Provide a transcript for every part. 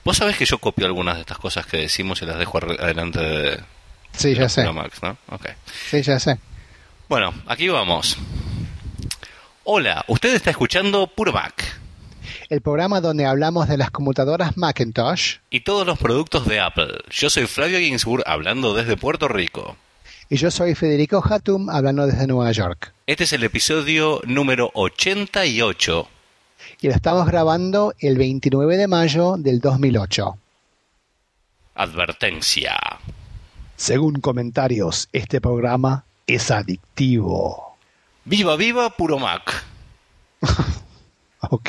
Vos sabés que yo copio algunas de estas cosas que decimos y las dejo adelante Sí, ya sé. Max, ¿no? Ok. Sí, ya sé. Bueno, aquí vamos. Hola, usted está escuchando Puro Mac El programa donde hablamos de las computadoras Macintosh. y todos los productos de Apple. Yo soy Flavio Ginsburg, hablando desde Puerto Rico. Y yo soy Federico Hatum, hablando desde Nueva York. Este es el episodio número 88. Y lo estamos grabando el 29 de mayo del 2008. Advertencia. Según comentarios, este programa es adictivo. ¡Viva, viva Puro Mac! Ok.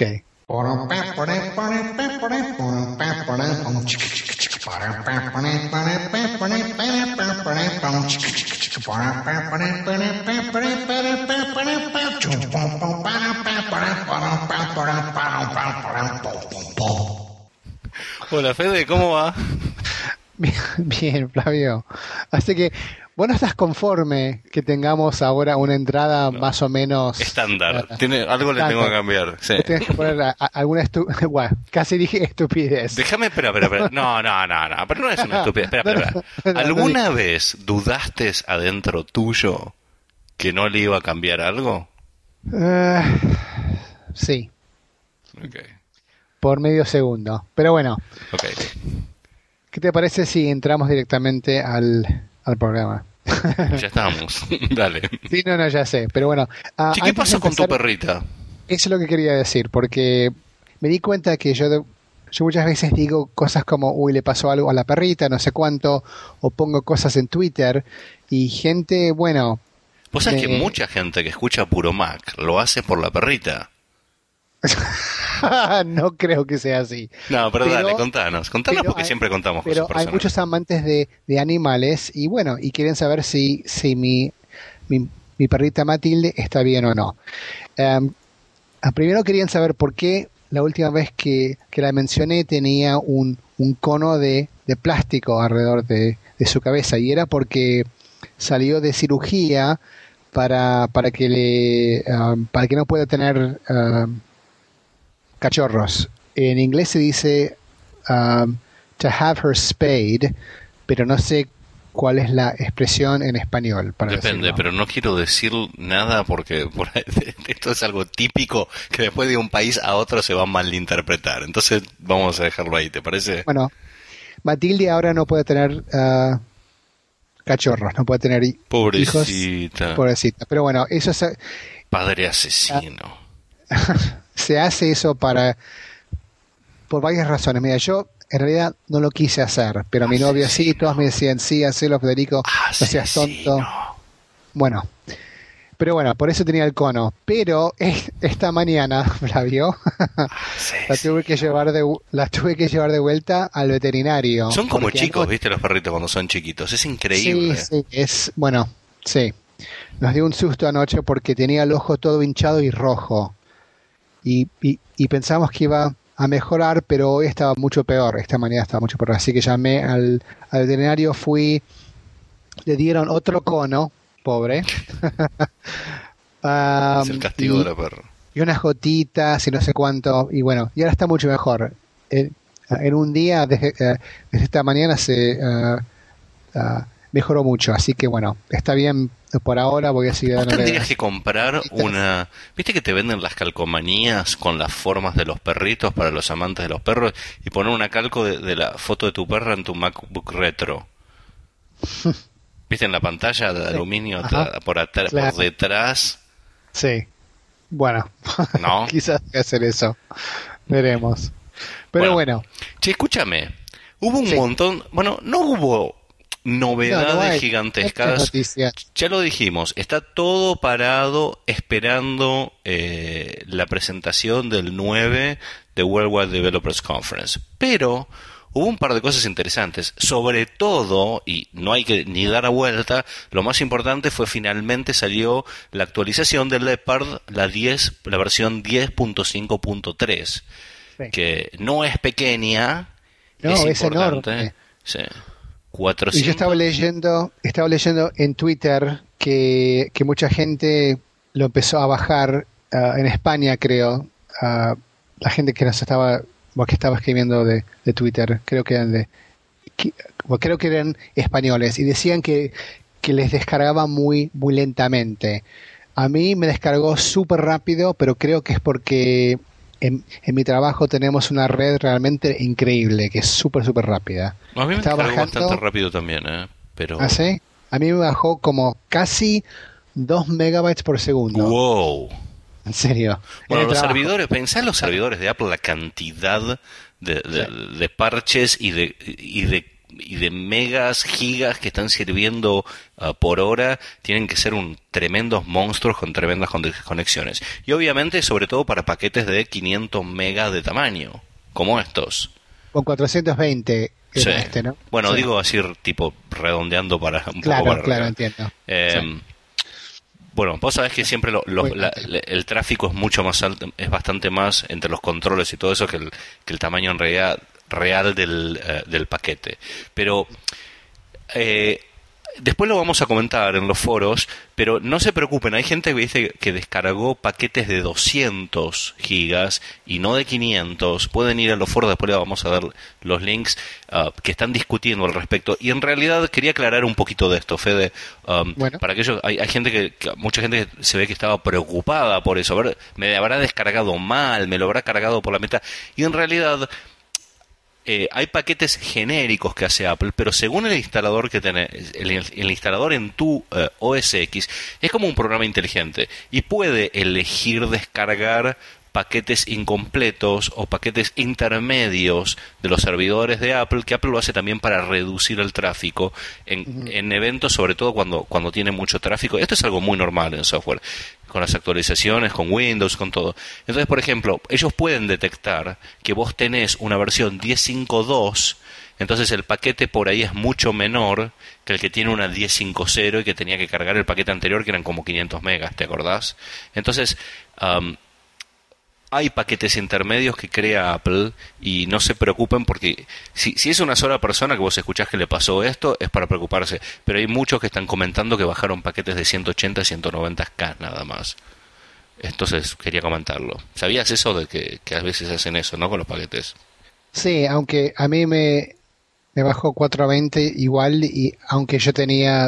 Hola Fede, ¿cómo va? Bien, Flavio. Así que, vos no estás conforme que tengamos ahora una entrada más o menos... Estándar. Algo le tengo que cambiar. Sí. Tienes que poner alguna bueno, casi dije estupidez. Déjame, espera. No, pero no es una estupidez. Espera. ¿Alguna vez dudaste adentro tuyo que no le iba a cambiar algo? Sí. Ok. Por medio segundo. Pero bueno. Ok. ¿Qué te parece si entramos directamente al programa? Ya estamos. Dale. Sí, no, ya sé. Pero bueno. ¿Qué pasó con tu perrita? Eso es lo que quería decir, porque me di cuenta que yo muchas veces digo cosas como, uy, le pasó algo a la perrita, no sé cuánto, o pongo cosas en Twitter, y gente, bueno... Vos sabés que mucha gente que escucha Puro Mac lo hace por la perrita. No creo que sea así. No, pero dale, contanos porque siempre contamos cosas personales. Pero hay muchos amantes de animales y bueno, y quieren saber si mi perrita Matilde está bien o no. Primero querían saber por qué la última vez que la mencioné tenía un cono de plástico alrededor de su cabeza, y era porque salió de cirugía para que no pueda tener cachorros. En inglés se dice to have her spayed, pero no sé cuál es la expresión en español. Depende, pero no quiero decir nada porque esto es algo típico que después de un país a otro se va a malinterpretar. Entonces vamos a dejarlo ahí, ¿te parece? Bueno, Matilde ahora no puede tener cachorros, no puede tener hijos. Pobrecita. Pero bueno, eso es... Padre asesino. Se hace eso por varias razones. Mira, yo en realidad no lo quise hacer, pero mi novio sí, todos me decían, sí, hacelo, Federico, no seas tonto. Bueno, pero bueno, por eso tenía el cono. Pero esta mañana, Flavio, la tuve que llevar de vuelta al veterinario. Son como chicos, ¿viste? Los perritos cuando son chiquitos. Es increíble. Sí, sí. Nos dio un susto anoche porque tenía el ojo todo hinchado y rojo. Y pensamos que iba a mejorar, pero hoy estaba mucho peor. Esta mañana estaba mucho peor. Así que llamé al veterinario, le dieron otro cono, pobre. Es el castigo de la perra. Y unas gotitas y no sé cuánto. Y bueno, y ahora está mucho mejor. En un día, desde esta mañana, se mejoró mucho. Así que bueno, está bien por ahora. Voy a seguir dándole... Tendrías que comprar una... ¿Viste que te venden las calcomanías con las formas de los perritos para los amantes de los perros? Y poner una calco de la foto de tu perra en tu MacBook Retro. ¿Viste en la pantalla de aluminio por detrás? Sí. Bueno, ¿no? Quizás hay que hacer eso. Veremos. Pero bueno. Che, escúchame. Hubo un montón... Bueno, no hubo novedades gigantescas. Ya lo dijimos, está todo parado esperando la presentación del 9 de Worldwide Developers Conference. Pero hubo un par de cosas interesantes. Sobre todo, y no hay que ni dar a vuelta, lo más importante fue finalmente salió la actualización del Leopard, la versión 10.5.3, que no es pequeña, es importante. Enorme. Sí. Y yo estaba leyendo en Twitter que mucha gente lo empezó a bajar en España, creo. La gente que nos estaba vos que estabas escribiendo de Twitter, creo que eran españoles, y decían que les descargaba muy lentamente. A mí me descargó súper rápido, pero creo que es porque en mi trabajo tenemos una red realmente increíble, que es súper rápida. A mí me descargó bastante rápido también, pero... ¿Ah, sí? A mí me bajó como casi 2 megabytes por segundo. ¡Wow! En serio. Bueno, los servidores, pensá en los servidores de Apple, la cantidad de parches y de megas, gigas que están sirviendo por hora, tienen que ser tremendos monstruos con tremendas conexiones. Y obviamente, sobre todo para paquetes de 500 megas de tamaño, como estos. Con 420 sí. ¿no? Bueno, sí. Digo así, tipo, redondeando para un claro, poco para claro, entiendo. Sí. Bueno, vos sabés que siempre el tráfico es mucho más alto, es bastante más entre los controles y todo eso que el tamaño en realidad real del paquete. Pero después lo vamos a comentar en los foros, pero no se preocupen, hay gente que dice que descargó paquetes de 200 gigas y no de 500. Pueden ir a los foros, después les vamos a dar los links que están discutiendo al respecto. Y en realidad quería aclarar un poquito de esto, Fede, bueno. Para aquellos, hay gente mucha gente que se ve que estaba preocupada por eso. A ver, me habrá descargado mal, me lo habrá cargado por la mitad. Y en realidad... hay paquetes genéricos que hace Apple, pero según el instalador que tenés, el instalador en tu OS X es como un programa inteligente y puede elegir descargar paquetes incompletos o paquetes intermedios de los servidores de Apple, que Apple lo hace también para reducir el tráfico en eventos, sobre todo cuando tiene mucho tráfico. Esto es algo muy normal en software, con las actualizaciones, con Windows, con todo. Entonces, por ejemplo, ellos pueden detectar que vos tenés una versión 10.5.2, entonces el paquete por ahí es mucho menor que el que tiene una 10.5.0 y que tenía que cargar el paquete anterior, que eran como 500 megas, ¿te acordás? Entonces, hay paquetes intermedios que crea Apple y no se preocupen porque si es una sola persona que vos escuchás que le pasó esto, es para preocuparse. Pero hay muchos que están comentando que bajaron paquetes de 180 y 190K nada más. Entonces quería comentarlo. ¿Sabías eso de que a veces hacen eso, no, con los paquetes? Sí, aunque a mí me bajó 420 igual, y aunque yo tenía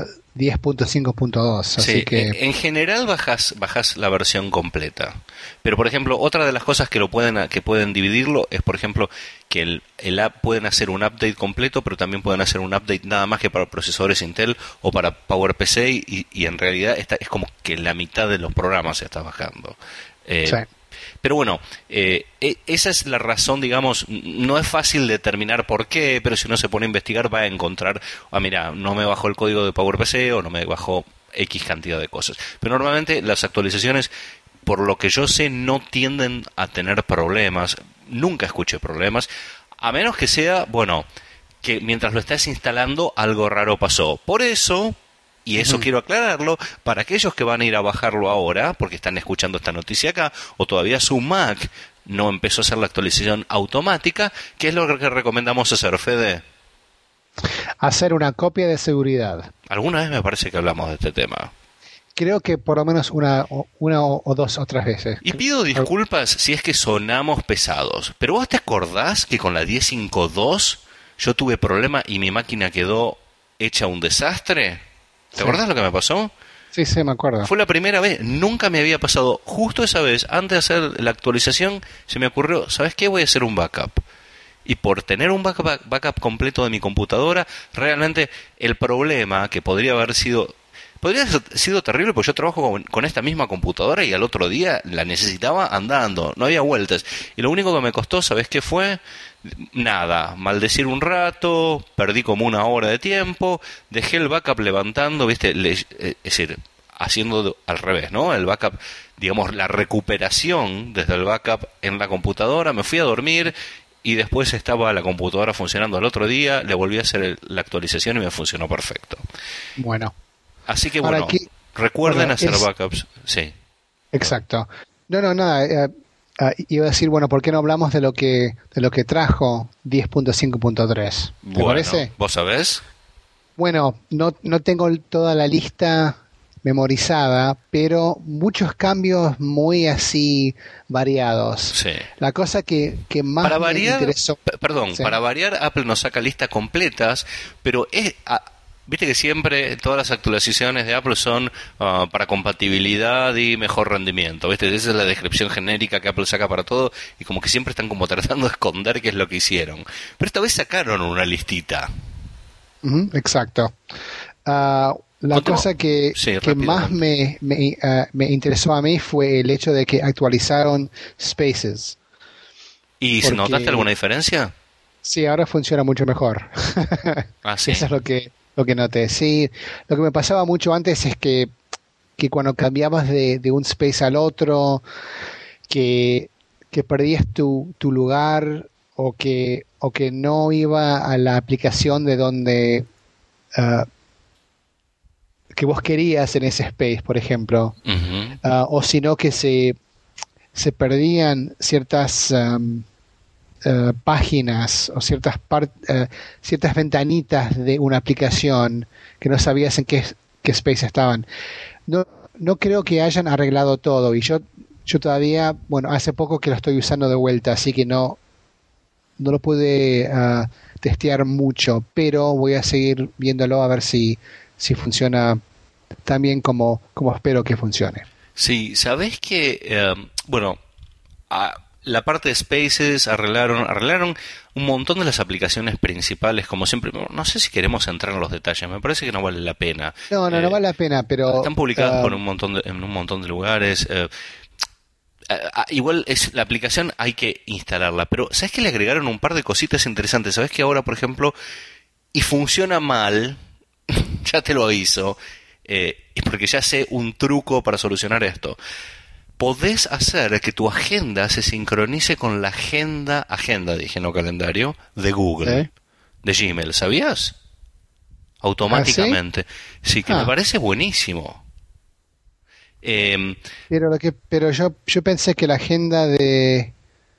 10.5.2, así sí, que... En general bajás la versión completa. Pero, por ejemplo, otra de las cosas que pueden dividirlo es, por ejemplo, que el app pueden hacer un update completo, pero también pueden hacer un update nada más que para procesadores Intel o para PowerPC, y en realidad es como que la mitad de los programas se está bajando. Sí. Pero bueno, esa es la razón, digamos. No es fácil determinar por qué, pero si uno se pone a investigar va a encontrar, mira, no me bajó el código de PowerPC o no me bajó X cantidad de cosas. Pero normalmente las actualizaciones, por lo que yo sé, no tienden a tener problemas. Nunca escuché problemas, a menos que sea, bueno, que mientras lo estás instalando algo raro pasó. Por eso... Y eso quiero aclararlo para aquellos que van a ir a bajarlo ahora, porque están escuchando esta noticia acá, o todavía su Mac no empezó a hacer la actualización automática. ¿Qué es lo que recomendamos hacer, Fede? Hacer una copia de seguridad. Alguna vez me parece que hablamos de este tema. Creo que por lo menos una o dos otras veces. Y pido disculpas si es que sonamos pesados, pero ¿vos te acordás que con la 10.5.2 yo tuve problema y mi máquina quedó hecha un desastre? ¿Te acordás lo que me pasó? Sí, me acuerdo. Fue la primera vez, nunca me había pasado. Justo esa vez, antes de hacer la actualización, se me ocurrió, ¿sabes qué? Voy a hacer un backup. Y por tener un backup completo de mi computadora, realmente el problema que podría haber sido terrible, porque yo trabajo con esta misma computadora y al otro día la necesitaba andando, no había vueltas. Y lo único que me costó, ¿sabes qué fue? Nada, maldecir un rato, perdí como una hora de tiempo, dejé el backup levantando, ¿viste? Es decir, haciendo al revés, ¿no? El backup, digamos, la recuperación desde el backup en la computadora, me fui a dormir y después estaba la computadora funcionando al otro día, le volví a hacer la actualización y me funcionó perfecto. Bueno. Así que bueno, recuerden hacer backups. Sí. Exacto. No, nada. Iba a decir, bueno, ¿por qué no hablamos de lo que trajo 10.5.3? ¿Te parece? ¿Vos sabés? Bueno, no tengo toda la lista. memorizada, pero muchos cambios muy así variados. Sí. La cosa que más me interesó... Perdón, ¿sí? Para variar, Apple nos saca listas completas, pero viste que siempre todas las actualizaciones de Apple son para compatibilidad y mejor rendimiento, ¿viste? Esa es la descripción genérica que Apple saca para todo y como que siempre están como tratando de esconder qué es lo que hicieron. Pero esta vez sacaron una listita. Exacto. La cosa que más me interesó a mí fue el hecho de que actualizaron Spaces. ¿Y si notaste alguna diferencia? Sí, ahora funciona mucho mejor. ¿Ah, sí? Eso es lo que noté. Sí, lo que me pasaba mucho antes es que cuando cambiabas de un space al otro, que perdías tu lugar o que no iba a la aplicación de donde que vos querías en ese space, por ejemplo, o sino que se perdían ciertas páginas o ciertas ventanitas de una aplicación que no sabías en qué space estaban. No creo que hayan arreglado todo y yo todavía, bueno, hace poco que lo estoy usando de vuelta, así que no lo pude testear mucho, pero voy a seguir viéndolo a ver si funciona tan bien como espero que funcione. Sí, sabés que, la parte de Spaces arreglaron un montón de las aplicaciones principales, como siempre. No sé si queremos entrar en los detalles, me parece que no vale la pena. No vale la pena, pero... Están publicadas en un montón de lugares. Igual la aplicación hay que instalarla, pero ¿sabes que le agregaron un par de cositas interesantes? ¿Sabes que ahora, por ejemplo, y funciona mal, ya te lo aviso, es porque ya sé un truco para solucionar esto? Podés hacer que tu agenda se sincronice con la agenda dije, no calendario, de Google, de Gmail, ¿sabías? Automáticamente. Sí, que me parece buenísimo. Pero yo pensé que la agenda de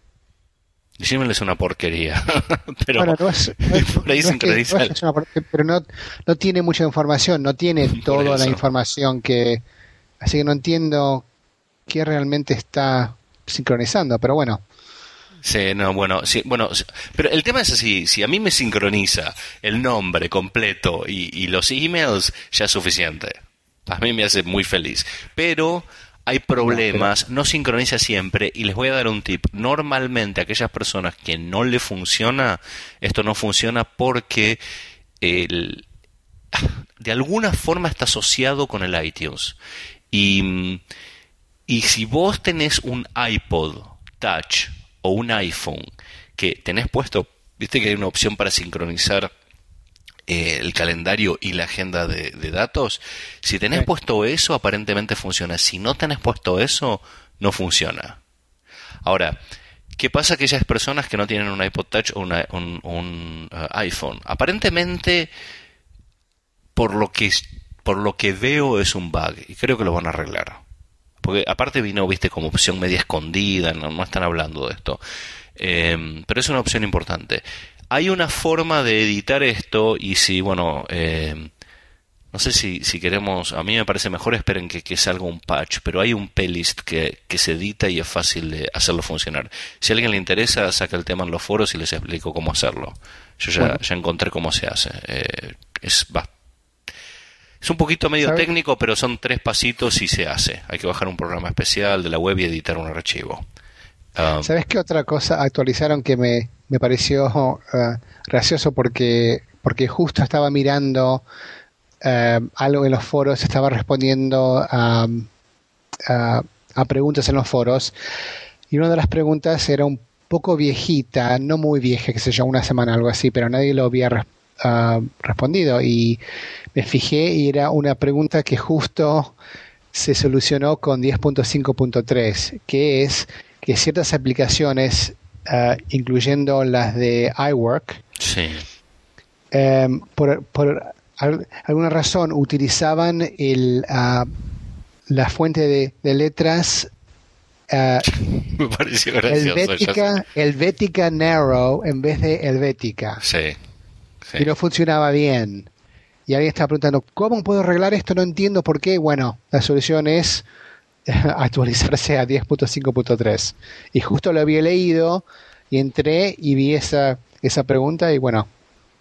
Gmail es una porquería. Pero bueno, por ahí sincroniza. Pero no tiene mucha información, no tiene toda la información que... Así que no entiendo qué realmente está sincronizando, pero bueno. Sí, pero el tema es así, si a mí me sincroniza el nombre completo y los emails, ya es suficiente. A mí me hace muy feliz. Pero hay problemas, no sincroniza siempre, y les voy a dar un tip. Normalmente a aquellas personas que no le funciona, esto no funciona porque de alguna forma está asociado con el iTunes. Y si vos tenés un iPod Touch o un iPhone que tenés puesto, viste que hay una opción para sincronizar el calendario y la agenda de datos. Si tenés puesto eso, aparentemente funciona. Si no tenés puesto eso, no funciona. Ahora, ¿qué pasa a aquellas personas que no tienen un iPod Touch o un iPhone? Aparentemente, por lo que veo, es un bug y creo que lo van a arreglar. Porque aparte vino, viste, como opción media escondida, no están hablando de esto. Pero es una opción importante. Hay una forma de editar esto y si, no sé si queremos, a mí me parece mejor esperen que salga un patch, pero hay un playlist que se edita y es fácil de hacerlo funcionar. Si a alguien le interesa, saca el tema en los foros y les explico cómo hacerlo. Yo ya encontré cómo se hace. Es un poquito medio técnico, pero son 3 pasitos y se hace. Hay que bajar un programa especial de la web y editar un archivo. ¿Sabes qué otra cosa actualizaron que me pareció gracioso? Porque justo estaba mirando algo en los foros, estaba respondiendo a preguntas en los foros, y una de las preguntas era un poco viejita, no muy vieja, qué sé yo, una semana, algo así, pero nadie lo había respondido, y me fijé y era una pregunta que justo se solucionó con 10.5.3, que es que ciertas aplicaciones, incluyendo las de iWork, sí. por alguna razón utilizaban la fuente de letras me pareció gracioso, Helvetica Narrow en vez de Helvetica. Sí. Y no funcionaba bien. y alguien está preguntando, ¿cómo puedo arreglar esto? No entiendo por qué. Bueno, la solución es actualizarse a 10.5.3. Y justo lo había leído y entré y vi esa pregunta y bueno,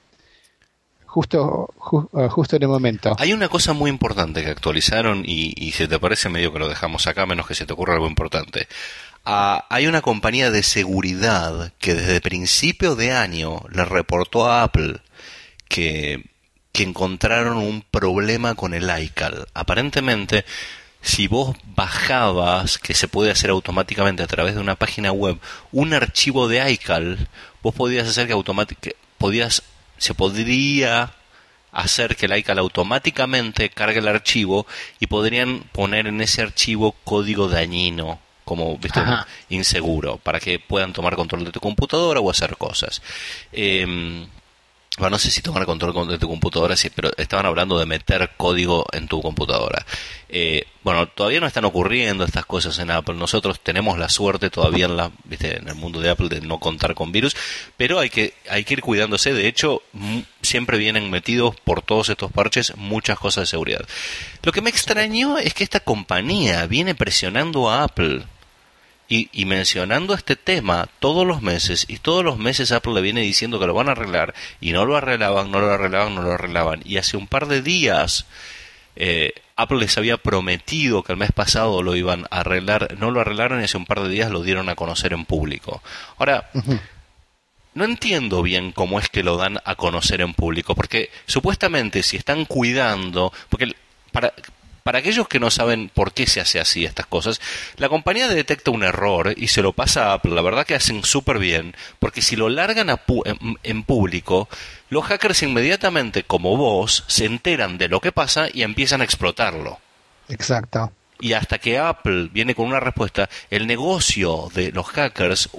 justo en el momento. Hay una cosa muy importante que actualizaron y si te parece medio que lo dejamos acá, menos que se te ocurra algo importante. Hay una compañía de seguridad que desde principio de año le reportó a Apple que encontraron un problema con el iCal. Aparentemente, si vos bajabas, que se puede hacer automáticamente a través de una página web, un archivo de iCal, vos podías hacer se podría hacer que el iCal automáticamente cargue el archivo y podrían poner en ese archivo código dañino, como ¿viste? Inseguro, para que puedan tomar control de tu computadora o hacer cosas. Bueno, no sé si tomar control de tu computadora, sí, pero estaban hablando de meter código en tu computadora. Bueno, todavía no están ocurriendo estas cosas en Apple. Nosotros tenemos la suerte todavía en el mundo de Apple de no contar con virus, pero hay que ir cuidándose. De hecho, siempre vienen metidos por todos estos parches muchas cosas de seguridad. Lo que me extrañó es que esta compañía viene presionando a Apple y mencionando este tema todos los meses, y todos los meses Apple le viene diciendo que lo van a arreglar, y no lo arreglaban, y hace un par de días Apple les había prometido que el mes pasado lo iban a arreglar, no lo arreglaron, y hace un par de días lo dieron a conocer en público. Ahora, no entiendo bien cómo es que lo dan a conocer en público, porque supuestamente si están cuidando, porque para aquellos que no saben por qué se hace así estas cosas, la compañía detecta un error y se lo pasa a Apple. La verdad que hacen súper bien, porque si lo largan en público, los hackers inmediatamente, como vos, se enteran de lo que pasa y empiezan a explotarlo. Exacto. Y hasta que Apple viene con una respuesta, el negocio de los hackers,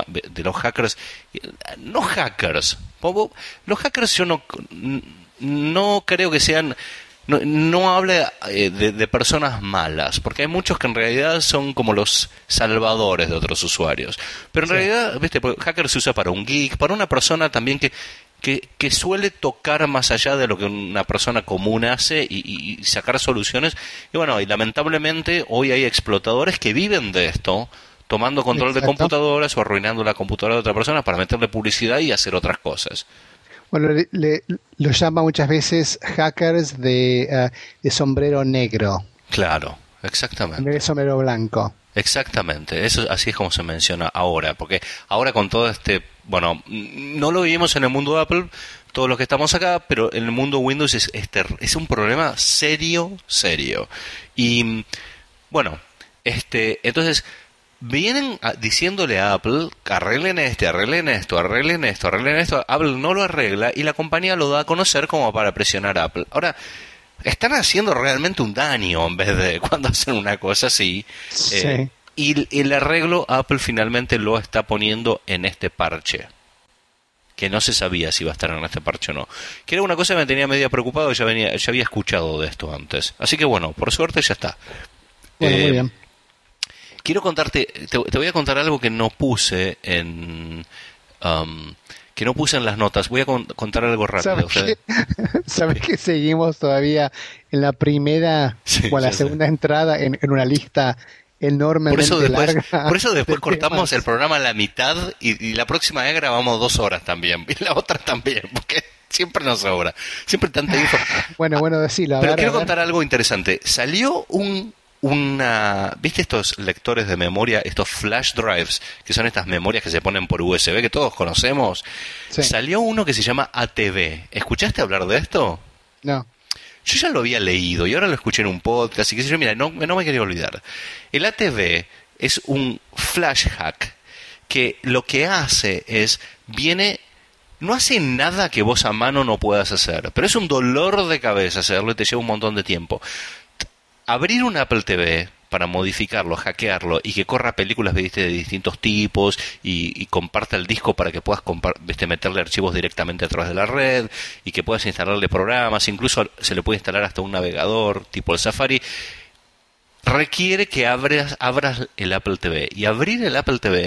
los hackers yo no creo que sean... No habla de personas malas, porque hay muchos que en realidad son como los salvadores de otros usuarios. Pero en realidad, ¿viste? Porque hacker se usa para un geek, para una persona también que suele tocar más allá de lo que una persona común hace y sacar soluciones. Y bueno, y lamentablemente hoy hay explotadores que viven de esto, tomando control de computadoras o arruinando la computadora de otra persona para meterle publicidad y hacer otras cosas. Bueno, lo llama muchas veces hackers de sombrero negro. Claro, exactamente. De sombrero blanco. Exactamente, eso así es como se menciona ahora, porque ahora con todo bueno, no lo vivimos en el mundo de Apple, todos los que estamos acá, pero en el mundo Windows es un problema serio. Y bueno, entonces vienen diciéndole a Apple, arreglen esto, Apple no lo arregla y la compañía lo da a conocer como para presionar a Apple. Ahora, están haciendo realmente un daño en vez de cuando hacen una cosa así. Sí. Y el arreglo Apple finalmente lo está poniendo en este parche, que no se sabía si iba a estar en este parche o no. Que era una cosa que me tenía medio preocupado, ya había escuchado de esto antes. Así que bueno, por suerte ya está. Bueno, muy bien. Quiero contarte, te voy a contar algo que no puse en las notas. Voy a contar algo rápido. ¿Sabes que seguimos todavía en la primera o la segunda entrada en una lista enormemente larga? Por eso después cortamos el programa a la mitad y la próxima vez grabamos 2 horas también. Y la otra también, porque siempre nos sobra. Siempre tanta info. Bueno, decilo. Pero quiero contar algo interesante. Salió ¿viste estos lectores de memoria, estos flash drives, que son estas memorias que se ponen por USB, que todos conocemos? Sí. Salió uno que se llama ATV. ¿Escuchaste hablar de esto? No. Yo ya lo había leído y ahora lo escuché en un podcast y qué sé yo, mira, no me quería olvidar. El ATV es un flash hack que lo que hace es, no hace nada que vos a mano no puedas hacer, pero es un dolor de cabeza hacerlo y te lleva un montón de tiempo. Abrir un Apple TV para modificarlo, hackearlo y que corra películas de distintos tipos y comparta el disco para que puedas meterle archivos directamente a través de la red y que puedas instalarle programas, incluso se le puede instalar hasta un navegador tipo el Safari, requiere que abras el Apple TV. Y abrir el Apple TV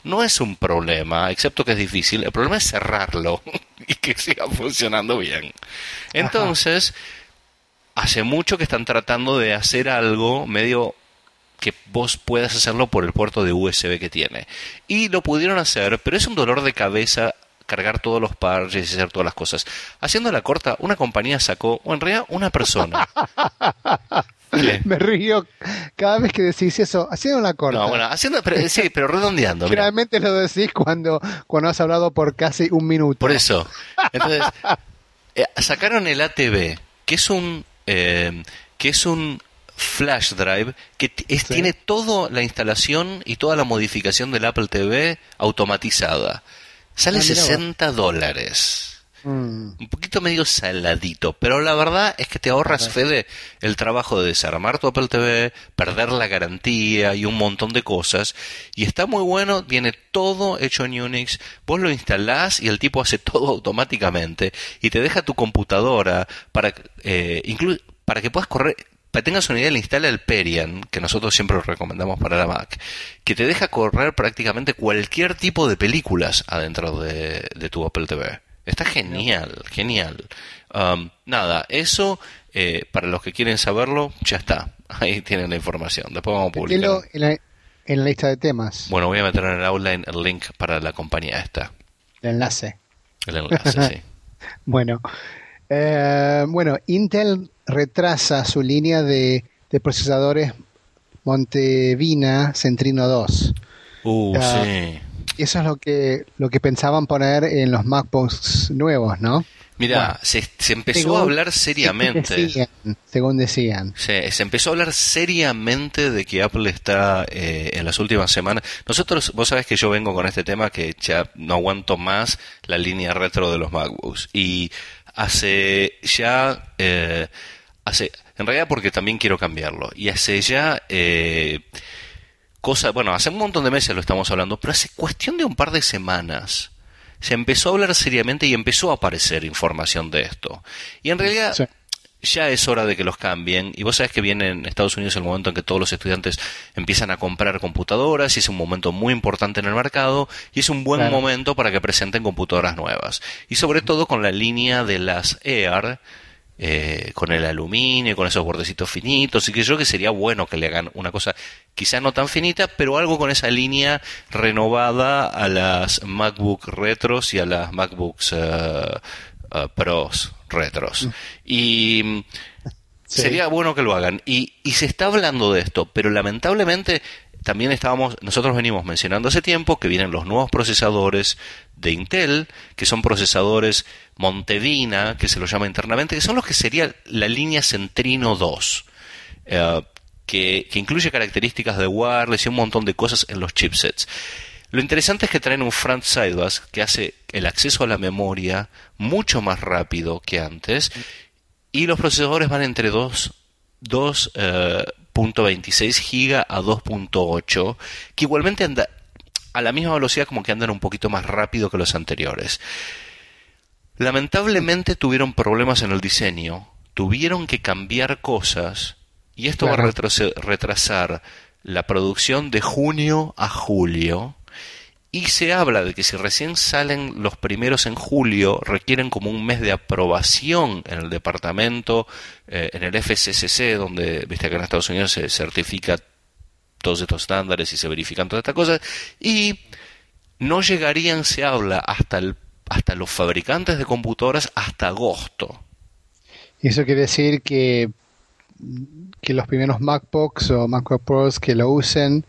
no es un problema, excepto que es difícil. El problema es cerrarlo y que siga funcionando bien. Entonces, hace mucho que están tratando de hacer algo medio que vos puedas hacerlo por el puerto de USB que tiene. Y lo pudieron hacer, pero es un dolor de cabeza cargar todos los parches y hacer todas las cosas. Haciendo la corta, una compañía sacó, o en realidad una persona. ¿Qué? Me río cada vez que decís eso, haciendo la corta. No, bueno, sí, pero redondeando. Generalmente lo decís cuando has hablado por casi un minuto. Por eso. Entonces, sacaron el ATV, que es un flash drive que tiene toda la instalación y toda la modificación del Apple TV automatizada. Sale $60. Un poquito medio saladito, pero la verdad es que te ahorras, Fede, el trabajo de desarmar tu Apple TV, perder la garantía y un montón de cosas. Y está muy bueno, viene todo hecho en Unix, vos lo instalás y el tipo hace todo automáticamente y te deja tu computadora para que puedas correr. Para que tengas una idea, le instala el Perian, que nosotros siempre lo recomendamos para la Mac, que te deja correr prácticamente cualquier tipo de películas adentro de tu Apple TV. Está genial, genial. Nada, eso, para los que quieren saberlo, ya está. Ahí tienen la información. Después vamos a publicar. En la lista de temas. Bueno, voy a meter en el outline el link para la compañía esta. El enlace. El enlace, sí. Bueno, Intel retrasa su línea de procesadores Montevina Centrino 2. Sí. Eso es lo que pensaban poner en los MacBooks nuevos, ¿no? Mira, se empezó a hablar seriamente. Según decían. Sí, se empezó a hablar seriamente de que Apple está en las últimas semanas. Vos sabés que yo vengo con este tema que ya no aguanto más la línea retro de los MacBooks. Y en realidad porque también quiero cambiarlo. Y hace ya hace un montón de meses lo estamos hablando, pero hace cuestión de un par de semanas se empezó a hablar seriamente y empezó a aparecer información de esto. Y en realidad ya es hora de que los cambien. Y vos sabés que viene en Estados Unidos el momento en que todos los estudiantes empiezan a comprar computadoras y es un momento muy importante en el mercado y es un buen momento para que presenten computadoras nuevas. Y sobre todo con la línea de las Air, con el aluminio, con esos bordecitos finitos, y que yo creo que sería bueno que le hagan una cosa quizás no tan finita, pero algo con esa línea renovada a las MacBook retros y a las MacBooks Pros retros. Y sería bueno que lo hagan. Y se está hablando de esto, pero lamentablemente también nosotros venimos mencionando hace tiempo que vienen los nuevos procesadores de Intel, que son procesadores Montevina, que se los llama internamente, que son los que sería la línea Centrino 2, que incluye características de wireless y un montón de cosas en los chipsets. Lo interesante es que traen un front sidebus que hace el acceso a la memoria mucho más rápido que antes, y los procesadores van entre 2.26 GB a 2.8, que igualmente anda a la misma velocidad, como que andan un poquito más rápido que los anteriores. Lamentablemente tuvieron problemas en el diseño, tuvieron que cambiar cosas, y esto va a retrasar la producción de junio a julio. Y se habla de que si recién salen los primeros en julio, requieren como un mes de aprobación en el departamento, en el FCCC, donde, viste, acá en Estados Unidos se certifica todos estos estándares y se verifican todas estas cosas, y no llegarían, se habla, hasta los fabricantes de computadoras hasta agosto. Y eso quiere decir que los primeros MacBooks o MacBook Pros que lo usen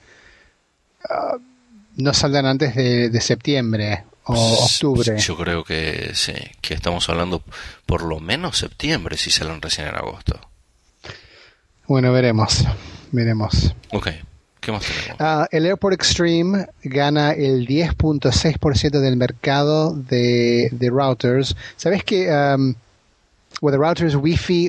no saldrán antes de septiembre o octubre. Yo creo que sí, que estamos hablando por lo menos septiembre, si salen recién en agosto. Bueno, veremos. Ok, ¿qué más tenemos? El AirPort Extreme gana el 10.6% del mercado de routers. ¿Sabes que de routers Wi-Fi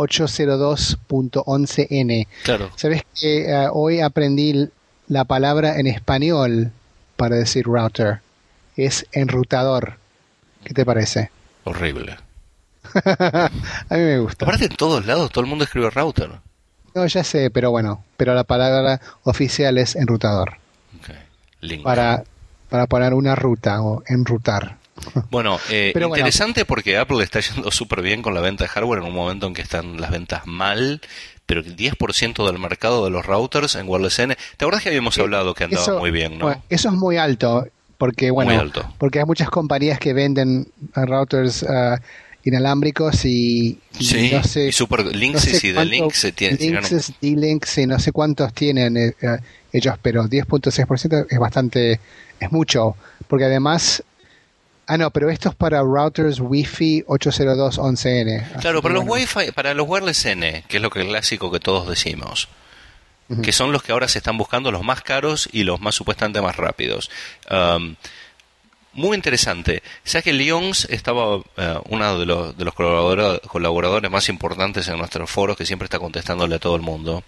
802.11n? Claro. ¿Sabes que hoy aprendí la palabra en español para decir router? Es enrutador. ¿Qué te parece? Horrible. A mí me gusta. Aparte, en todos lados todo el mundo escribe router. No, ya sé, pero la palabra oficial es enrutador. Okay. Link. Para para poner una ruta o enrutar. Bueno, interesante porque Apple está yendo súper bien con la venta de hardware en un momento en que están las ventas mal, pero el 10% del mercado de los routers en wireless LAN, ¿te acuerdas que habíamos hablado que andaba muy bien, no? Bueno, eso es muy alto, porque porque hay muchas compañías que venden routers inalámbricos y no sé, y super Linksys y D-Links D-Links y no sé cuántos tienen ellos, pero 10.6% es mucho, porque además pero esto es para routers Wi-Fi 802.11n. Claro, para los Wi-Fi, para los wireless N, que es lo clásico que todos decimos, que son los que ahora se están buscando los más caros y los más supuestamente más rápidos. Muy interesante. ¿Sabes que Lyons estaba uno de los colaboradores más importantes en nuestros foros, que siempre está contestándole a todo el mundo?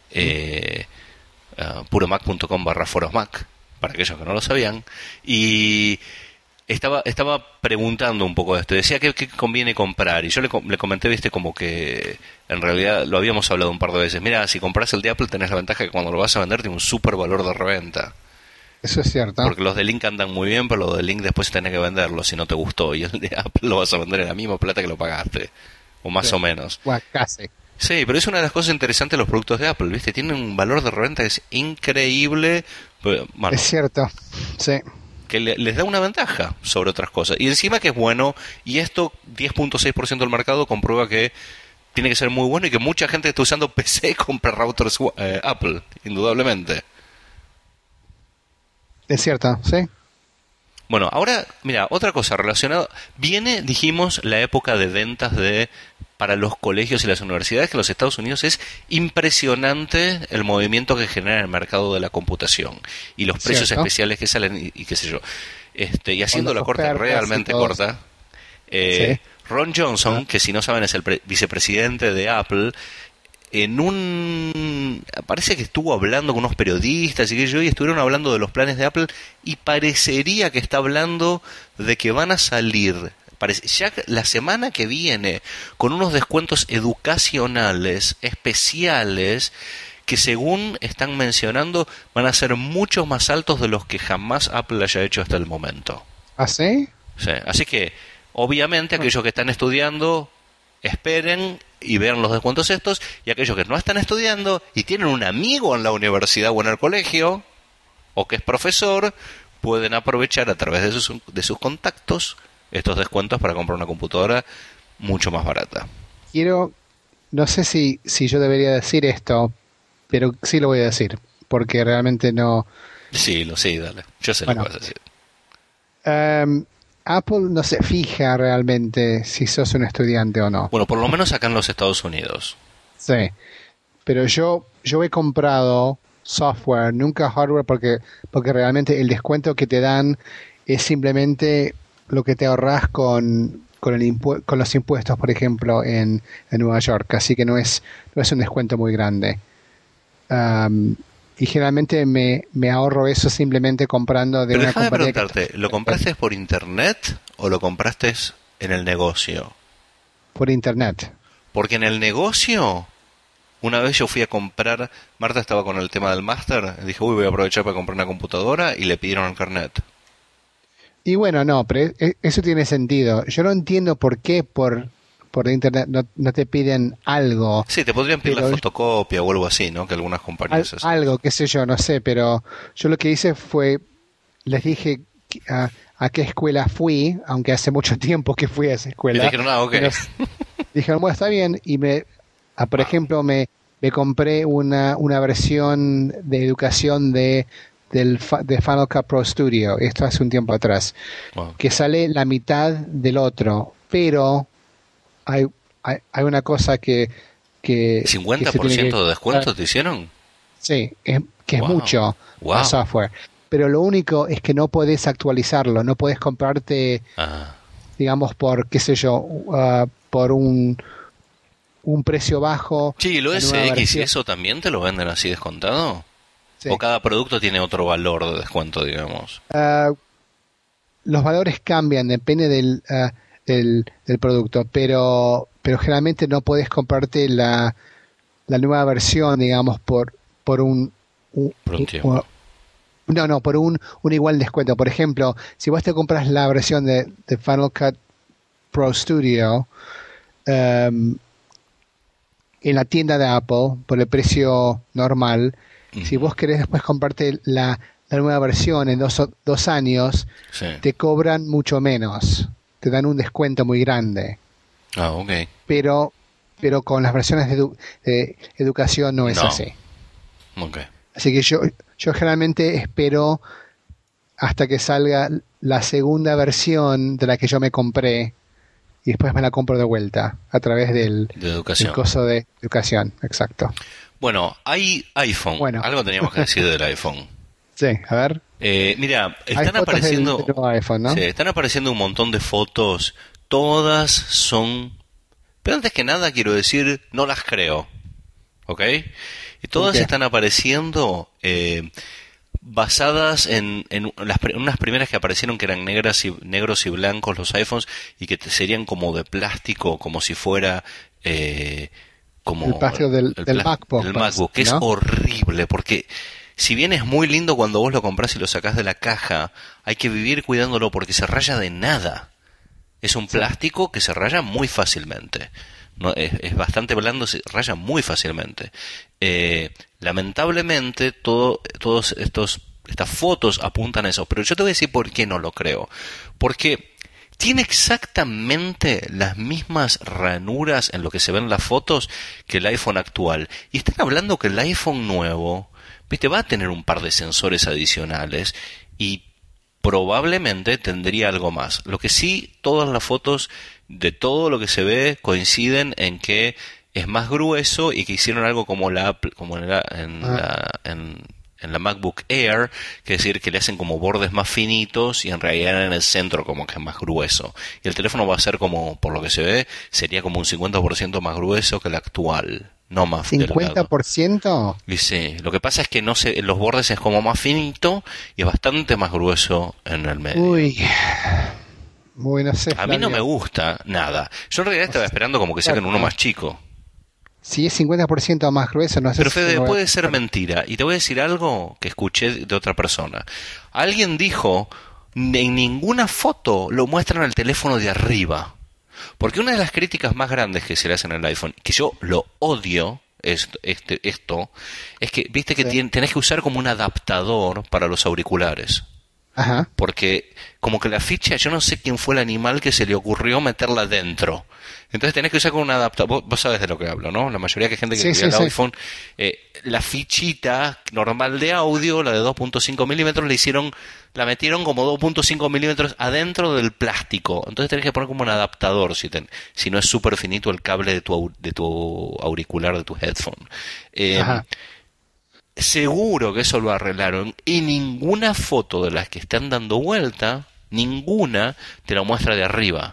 Puromac.com/forosmac, para aquellos que no lo sabían. Y estaba preguntando un poco de esto. Decía que conviene comprar. Y yo le comenté, viste, como que en realidad lo habíamos hablado un par de veces. Mira, si compras el de Apple tenés la ventaja que cuando lo vas a vender tiene un súper valor de reventa. Eso es cierto. Porque los de Link andan muy bien, pero los de Link después tenés que venderlo si no te gustó. Y el de Apple lo vas a vender en la misma plata que lo pagaste. O más o menos. Bueno, casi. Sí, pero es una de las cosas interesantes de los productos de Apple, ¿viste? Tienen un valor de reventa que es increíble. Bueno, es cierto, sí. Que les da una ventaja sobre otras cosas. Y encima que es bueno, y esto 10.6% del mercado comprueba que tiene que ser muy bueno y que mucha gente que está usando PC compra routers Apple, indudablemente. Es cierto, sí. Bueno, ahora, mira, otra cosa relacionada. Viene, dijimos, la época de ventas para los colegios y las universidades, que en los Estados Unidos es impresionante el movimiento que genera en el mercado de la computación y los precios especiales que salen y qué sé yo. Y haciendo la corte realmente corta, Ron Johnson, que si no saben es el vicepresidente de Apple, parece que estuvo hablando con unos periodistas y estuvieron hablando de los planes de Apple y parecería que está hablando de que van a salir ya la semana que viene con unos descuentos educacionales especiales que, según están mencionando, van a ser mucho más altos de los que jamás Apple haya hecho hasta el momento. ¿Ah, sí? Sí, así que obviamente aquellos que están estudiando esperen y vean los descuentos estos, y aquellos que no están estudiando y tienen un amigo en la universidad o en el colegio o que es profesor, pueden aprovechar a través de sus contactos estos descuentos para comprar una computadora mucho más barata. No sé si yo debería decir esto, pero sí lo voy a decir, porque realmente no... Sí, dale, yo sé lo que vas a decir. Apple no se fija realmente si sos un estudiante o no. Bueno, por lo menos acá en los Estados Unidos. Sí, pero yo he comprado software, nunca hardware, porque realmente el descuento que te dan es simplemente lo que te ahorras con los impuestos, por ejemplo, en Nueva York, así que no es un descuento muy grande. Y generalmente me ahorro eso simplemente comprando de una compañía. Pero déjame preguntarte, ¿lo compraste por internet o lo compraste en el negocio? Por internet. Porque en el negocio, una vez yo fui a comprar, Marta estaba con el tema del máster, dije, voy a aprovechar para comprar una computadora, y le pidieron el carnet. Y bueno, no, pero eso tiene sentido. Yo no entiendo por qué por internet no te piden algo. Sí, te podrían pedir la fotocopia o algo así, ¿no? Que algunas compañías hacen. Algo, qué sé yo, no sé, pero yo lo que hice fue, les dije a qué escuela fui, aunque hace mucho tiempo que fui a esa escuela. Y dijeron, ok. Dijeron, bueno, está bien, y por ejemplo, me compré una versión de educación de Final Cut Pro Studio, esto hace un tiempo atrás, que sale la mitad del otro, pero hay una cosa que ¿50% de descuento te hicieron? Sí, es mucho el software, pero lo único es que no podés actualizarlo, no podés comprarte, digamos, por, qué sé yo, por un precio bajo. Sí, lo SX y eso también te lo venden así descontado. Sí. ¿O cada producto tiene otro valor de descuento, digamos? Los valores cambian, depende del producto, pero generalmente no puedes comprarte la nueva versión, digamos, por un tiempo. No, por un igual descuento. Por ejemplo, si vos te compras la versión de Final Cut Pro Studio en la tienda de Apple por el precio normal, si vos querés después comprarte la nueva versión en 2 años, te cobran mucho menos. Te dan un descuento muy grande. Ah, ok. Pero con las versiones de educación no es así. Okay. Así que yo generalmente espero hasta que salga la segunda versión de la que yo me compré y después me la compro de vuelta a través del coso de educación. Exacto. Bueno, hay iPhone. Bueno. Algo teníamos que decir del iPhone. Sí, a ver. Mira, están apareciendo del iPhone, ¿no? Sí, están apareciendo un montón de fotos. Todas son... Pero antes que nada quiero decir, no las creo. ¿Ok? Y todas están apareciendo basadas en unas primeras que aparecieron que eran negros y blancos los iPhones y que serían como de plástico, como si fuera como el plástico del MacBook. El MacBook, que ¿no? Es horrible porque si bien es muy lindo cuando vos lo comprás y lo sacás de la caja, hay que vivir cuidándolo porque se raya de nada. Es un plástico que se raya muy fácilmente. No, es bastante blando, se raya muy fácilmente. Lamentablemente todas estas fotos apuntan a eso, pero yo te voy a decir por qué no lo creo. Porque tiene exactamente las mismas ranuras en lo que se ven las fotos que el iPhone actual. Y están hablando que el iPhone nuevo, viste, va a tener un par de sensores adicionales y probablemente tendría algo más. Lo que sí, todas las fotos de todo lo que se ve coinciden en que es más grueso y que hicieron algo como en la MacBook Air, que es decir, que le hacen como bordes más finitos y en realidad en el centro como que es más grueso. Y el teléfono va a ser como, por lo que se ve, sería como un 50% más grueso que el actual. No más ¿50%? Y sí, lo que pasa es que los bordes es como más finito y es bastante más grueso en el medio. Uy, no sé, a mí no me gusta nada. Yo en realidad estaba esperando como que saquen uno más chico. Si es 50% más grueso, no sé. Pero Fede, puede ser mentira. Y te voy a decir algo que escuché de otra persona. Alguien dijo, en ninguna foto lo muestran al teléfono de arriba. Porque una de las críticas más grandes que se le hacen al iPhone, que yo lo odio, esto es que, viste que tenés que usar como un adaptador para los auriculares. Ajá. Porque como que la ficha, yo no sé quién fue el animal que se le ocurrió meterla dentro. Entonces tenés que usar con un adaptador. Vos sabés de lo que hablo, ¿no? La mayoría de gente que tiene el iPhone, la fichita normal de audio, la de 2.5 milímetros, la metieron como 2.5 milímetros adentro del plástico. Entonces tenés que poner como un adaptador si no es súper finito el cable de tu auricular, de tu headphone. Ajá. Seguro que eso lo arreglaron y ninguna foto de las que están dando vuelta, ninguna te la muestra de arriba.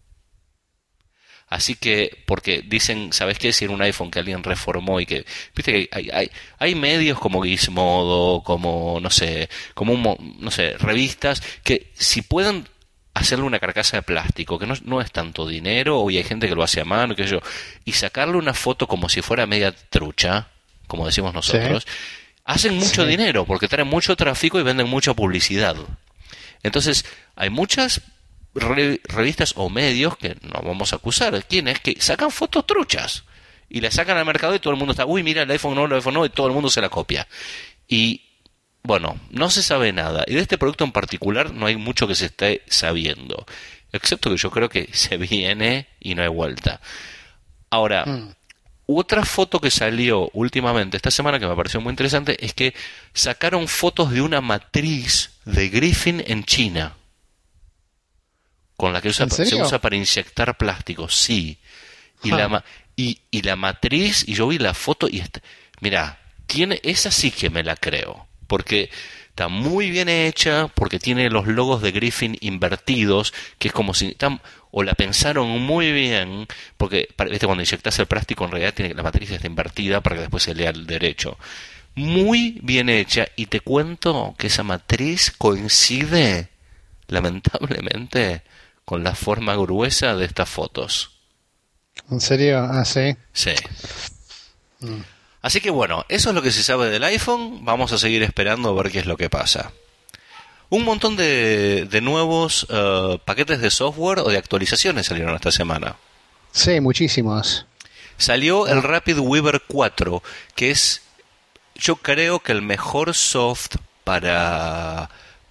Así que, porque dicen, ¿sabes qué? Si era un iPhone que alguien reformó y que, viste que hay medios como Gizmodo, como, no sé, revistas que si pueden hacerle una carcasa de plástico, que no es tanto dinero, y hay gente que lo hace a mano, y sacarle una foto como si fuera media trucha, como decimos nosotros, hacen mucho dinero porque traen mucho tráfico y venden mucha publicidad. Entonces, hay muchas revistas o medios que no vamos a acusar, ¿quiénes? Que sacan fotos truchas y las sacan al mercado y todo el mundo está, uy, mira el iPhone no, y todo el mundo se la copia. Y bueno, no se sabe nada. Y de este producto en particular no hay mucho que se esté sabiendo, excepto que yo creo que se viene y no hay vuelta. Ahora, otra foto que salió últimamente, esta semana, que me pareció muy interesante, es que sacaron fotos de una matriz de Griffin en China, con la que se usa para inyectar plástico, sí. Y la matriz, y yo vi la foto, y mira, esa sí que me la creo, porque está muy bien hecha, porque tiene los logos de Griffin invertidos, que es como si o la pensaron muy bien, porque ¿viste? Cuando inyectas el plástico en realidad la matriz está invertida para que después se lea al derecho. Muy bien hecha, y te cuento que esa matriz coincide, lamentablemente, con la forma gruesa de estas fotos. ¿En serio? Ah, sí. Sí. Así que bueno, eso es lo que se sabe del iPhone. Vamos a seguir esperando a ver qué es lo que pasa. Un montón de nuevos paquetes de software o de actualizaciones salieron esta semana. Sí, muchísimos. Salió el Rapid Weaver 4, que es, yo creo que el mejor soft para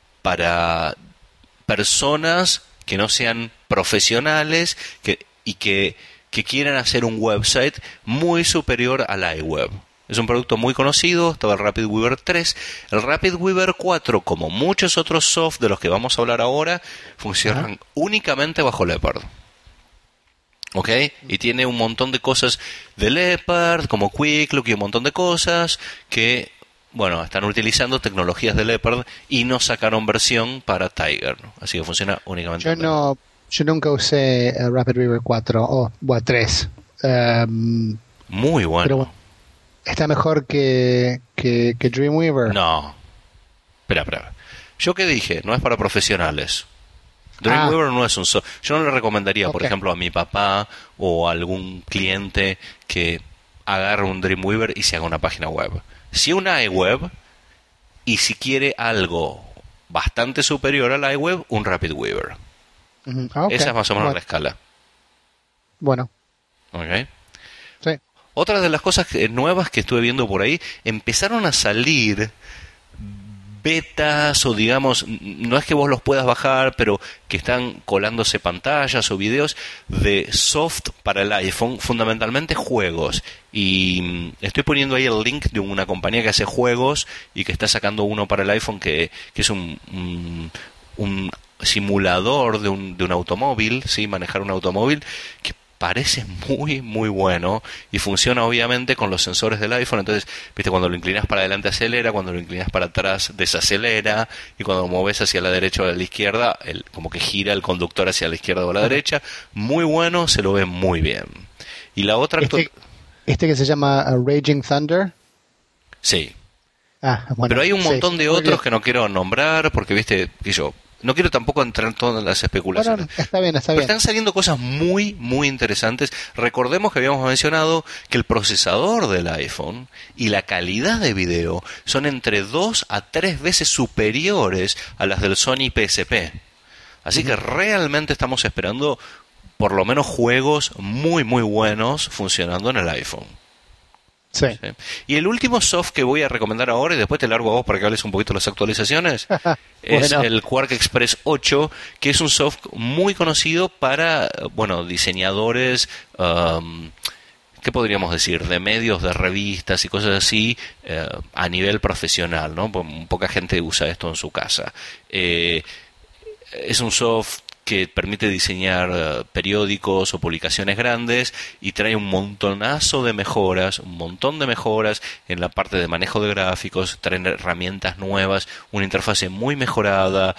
personas que no sean profesionales y que quieran hacer un website muy superior al iWeb. Es un producto muy conocido, estaba el Rapid Weaver 3. El Rapid Weaver 4, como muchos otros soft de los que vamos a hablar ahora, funcionan únicamente bajo Leopard. ¿Ok? Y tiene un montón de cosas de Leopard, como Quick Look y un montón de cosas que, bueno, están utilizando tecnologías de Leopard y no sacaron versión para Tiger, ¿no? Así que funciona únicamente. Yo nunca usé el Rapid Weaver 4 o 3. Muy bueno. Pero ¿está mejor que Dreamweaver? No. Espera. ¿Yo qué dije? No es para profesionales. Dreamweaver no es un software. Yo no le recomendaría, por ejemplo, a mi papá o a algún cliente que agarre un Dreamweaver y se haga una página web. Si un iWeb, y si quiere algo bastante superior al iWeb, un Rapid Weaver. Esa es más o menos la escala. Bueno. ¿Ok? Sí. Otra de las cosas nuevas que estuve viendo por ahí, empezaron a salir betas o digamos, no es que vos los puedas bajar, pero que están colándose pantallas o videos de soft para el iPhone, fundamentalmente juegos. Y estoy poniendo ahí el link de una compañía que hace juegos y que está sacando uno para el iPhone que es un simulador de un automóvil, ¿sí? Manejar un automóvil, que parece muy muy bueno y funciona obviamente con los sensores del iPhone. Entonces, viste, cuando lo inclinas para adelante acelera, cuando lo inclinas para atrás desacelera, y cuando lo mueves hacia la derecha o a la izquierda, como que gira el conductor hacia la izquierda o a la derecha. Muy bueno, se lo ve muy bien. Y la otra este que se llama Raging Thunder. Sí. Bueno, pero hay un montón de otros que no quiero nombrar porque, viste, que yo no quiero tampoco entrar en todas las especulaciones. Bueno, está bien. Pero están saliendo cosas muy, muy interesantes. Recordemos que habíamos mencionado que el procesador del iPhone y la calidad de video son entre 2 a 3 veces superiores a las del Sony PSP. Así que realmente estamos esperando por lo menos juegos muy, muy buenos funcionando en el iPhone. Sí. Y el último soft que voy a recomendar ahora, y después te largo a vos para que hables un poquito de las actualizaciones, es el Quark Express 8, que es un soft muy conocido para, diseñadores, ¿qué podríamos decir? De medios, de revistas y cosas así, a nivel profesional, ¿no? Poca gente usa esto en su casa. Es un soft que permite diseñar periódicos o publicaciones grandes y trae un montón de mejoras en la parte de manejo de gráficos, traen herramientas nuevas, una interfase muy mejorada,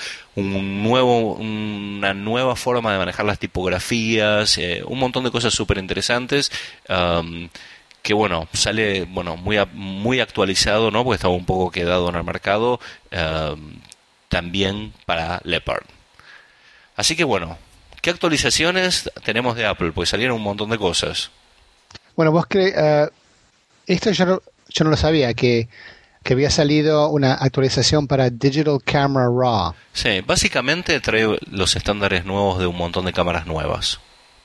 una nueva forma de manejar las tipografías, un montón de cosas súper interesantes, que sale muy actualizado, ¿no? Porque estaba un poco quedado en el mercado, también para Leopard. Así que ¿qué actualizaciones tenemos de Apple? Pues salieron un montón de cosas. Bueno, vos crees, esto yo no lo sabía, que había salido una actualización para Digital Camera Raw. Sí, básicamente trae los estándares nuevos de un montón de cámaras nuevas.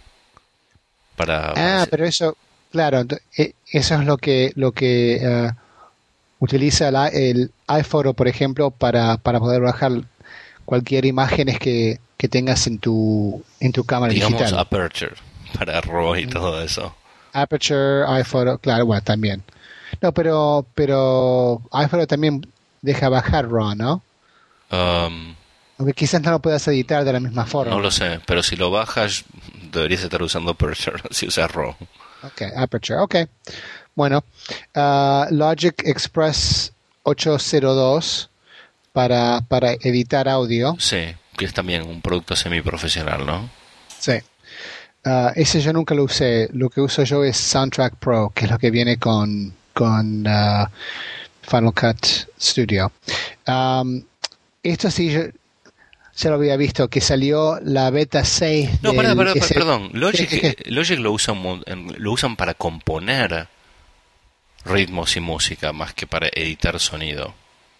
Pero eso, claro, eso es lo que utiliza el iPhoto, por ejemplo, para poder bajar cualquier imágenes que tengas en tu cámara digamos, digital. Aperture para RAW y todo eso. Aperture, iPhoto, claro, también. No, pero iPhoto también deja bajar RAW, ¿no? Aunque quizás no lo puedas editar de la misma forma. No lo sé, pero si lo bajas deberías estar usando Aperture si usas RAW. Aperture. Bueno, Logic Express 802 para editar audio. Sí, que es también un producto semiprofesional, ¿no? Sí. Ese yo nunca lo usé. Lo que uso yo es Soundtrack Pro, que es lo que viene con Final Cut Studio. Esto sí, yo ya lo había visto, que salió la beta 6. No, perdón. Logic lo usan para componer. ritmos y música más que para editar sonido.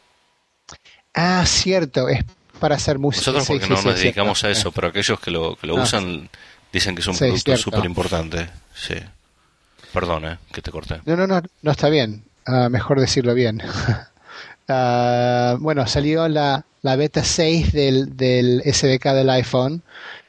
Ah, cierto, es para hacer música. Nosotros porque no nos dedicamos a eso, pero aquellos que lo usan dicen que es un producto súper importante. Sí. Perdón, que te corté. No está bien. Mejor decirlo bien. Bueno, salió la beta 6 del SDK del iPhone.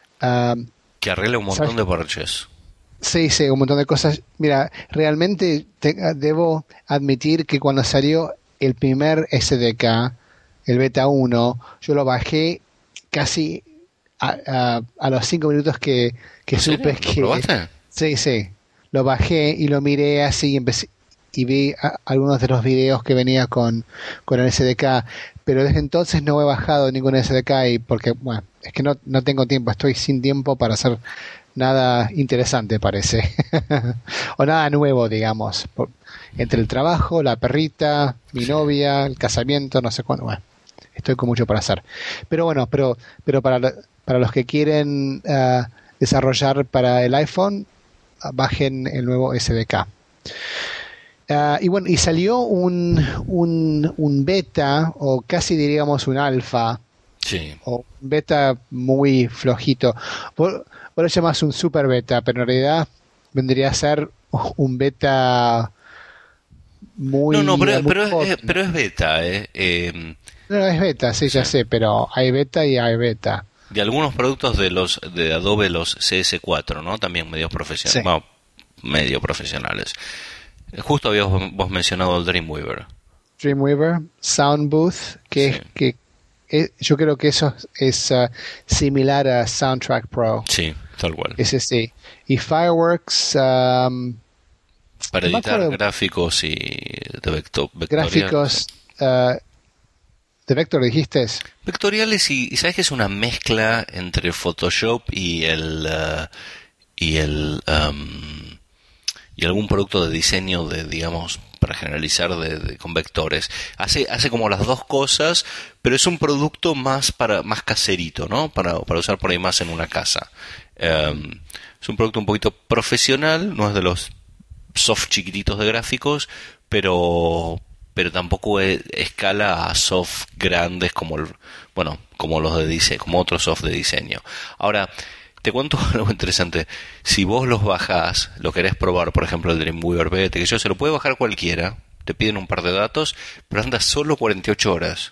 Que arregla un montón de parches. Sí, un montón de cosas. Mira, realmente debo admitir que cuando salió el primer SDK, el beta 1, yo lo bajé casi a los 5 minutos que supe que... ¿Lo probaste? Sí, lo bajé y lo miré así y empecé y vi algunos de los videos que venía con el SDK, pero desde entonces no he bajado ningún SDK y porque, bueno, es que no tengo tiempo, estoy sin tiempo para hacer nada interesante, parece. O nada nuevo, digamos. Entre el trabajo, la perrita, mi novia, el casamiento, no sé cuándo. Bueno, estoy con mucho para hacer. Pero bueno, pero para los que quieren desarrollar para el iPhone, bajen el nuevo SDK. Y bueno, y salió un beta, o casi diríamos un alfa. Sí. O un beta muy flojito. Vos lo llamás un super beta, pero en realidad vendría a ser un beta muy... No, pero es beta, No, es beta, sí, ya sé, pero hay beta y hay beta. De algunos productos de Adobe, los CS4, ¿no? También medio profesionales. Sí. Bueno, medio profesionales. Justo habías vos mencionado el Dreamweaver. Dreamweaver, Sound Booth, que yo creo que eso es similar a Soundtrack Pro. Sí, tal cual. Ese sí. Y Fireworks... para editar gráficos y de vectoriales. Gráficos... ¿de Vector dijiste? Vectoriales y sabes que es una mezcla entre Photoshop y algún producto de diseño digamos, para generalizar con vectores. Hace como las dos cosas, pero es un producto más caserito, ¿no? Para usar por ahí más en una casa. Es un producto un poquito profesional, no es de los soft chiquititos de gráficos, pero tampoco escala a soft grandes como los de diseño, como otros soft de diseño. Ahora, te cuento algo interesante. Si vos los bajás, lo querés probar, por ejemplo el Dreamweaver Beta, que se lo puede bajar cualquiera, te piden un par de datos, pero anda solo 48 horas.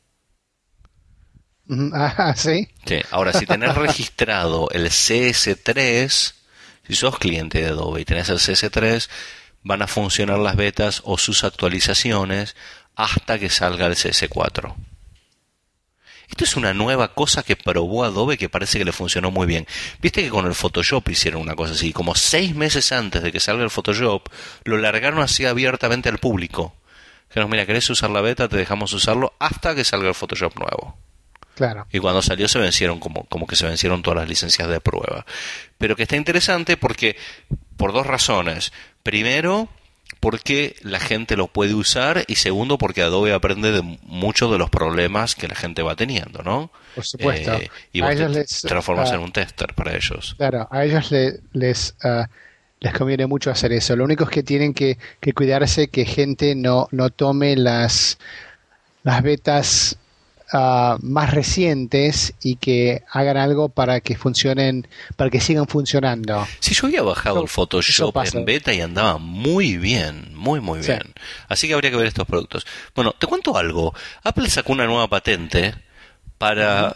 ¿Sí? Sí. Ahora, si tenés registrado el CS3, si sos cliente de Adobe y tenés el CS3, van a funcionar las betas o sus actualizaciones hasta que salga el CS4. Esto es una nueva cosa que probó Adobe que parece que le funcionó muy bien. Viste que con el Photoshop hicieron una cosa así, como 6 meses antes de que salga el Photoshop, lo largaron así abiertamente al público. Dijeron, mira, ¿querés usar la beta? Te dejamos usarlo hasta que salga el Photoshop nuevo. Claro. Y cuando salió se vencieron como que se vencieron todas las licencias de prueba. Pero que está interesante porque, por dos razones. Primero, porque la gente lo puede usar, y segundo, porque Adobe aprende de muchos de los problemas que la gente va teniendo, ¿no? Por supuesto. Y vos te transformas en un tester para ellos. Claro, a ellos les conviene mucho hacer eso. Lo único es que tienen que cuidarse que gente no tome las betas más recientes y que hagan algo para que funcionen, para que sigan funcionando. Sí, yo había bajado el Photoshop en beta y andaba muy bien, muy bien. Así que habría que ver estos productos. Bueno, te cuento algo. Apple sacó una nueva patente para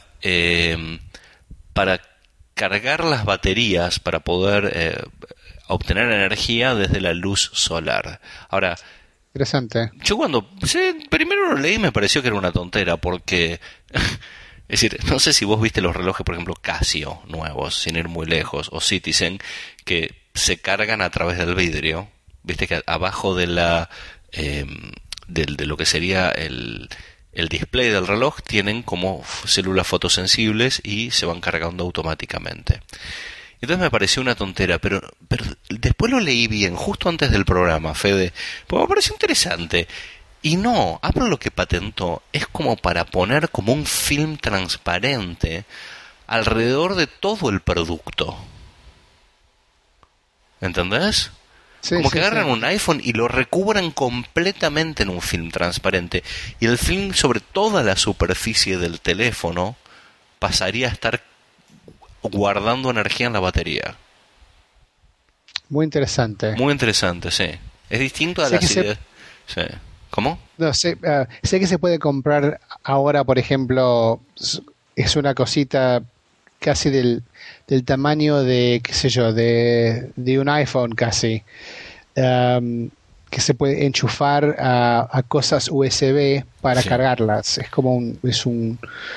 cargar las baterías para poder obtener energía desde la luz solar. Ahora, interesante. Yo cuando primero lo leí me pareció que era una tontera porque es decir, no sé si vos viste los relojes, por ejemplo, Casio nuevos, sin ir muy lejos, o Citizen, que se cargan a través del vidrio. Viste que abajo de de lo que sería el display del reloj tienen como células fotosensibles y se van cargando automáticamente. Entonces me pareció una tontera, pero después lo leí bien, justo antes del programa, Fede, porque me pareció interesante. Y no, Apple lo que patentó es como para poner como un film transparente alrededor de todo el producto. ¿Entendés? Como que agarran un iPhone y lo recubran completamente en un film transparente. Y el film sobre toda la superficie del teléfono pasaría a estar guardando energía en la batería. Muy interesante. Muy interesante, sí. Es distinto a las ideas. Sí. ¿Cómo? No, sé que se puede comprar ahora, por ejemplo, es una cosita casi del tamaño de, qué sé yo, de un iPhone casi, que se puede enchufar a cosas USB para cargarlas. Es como es un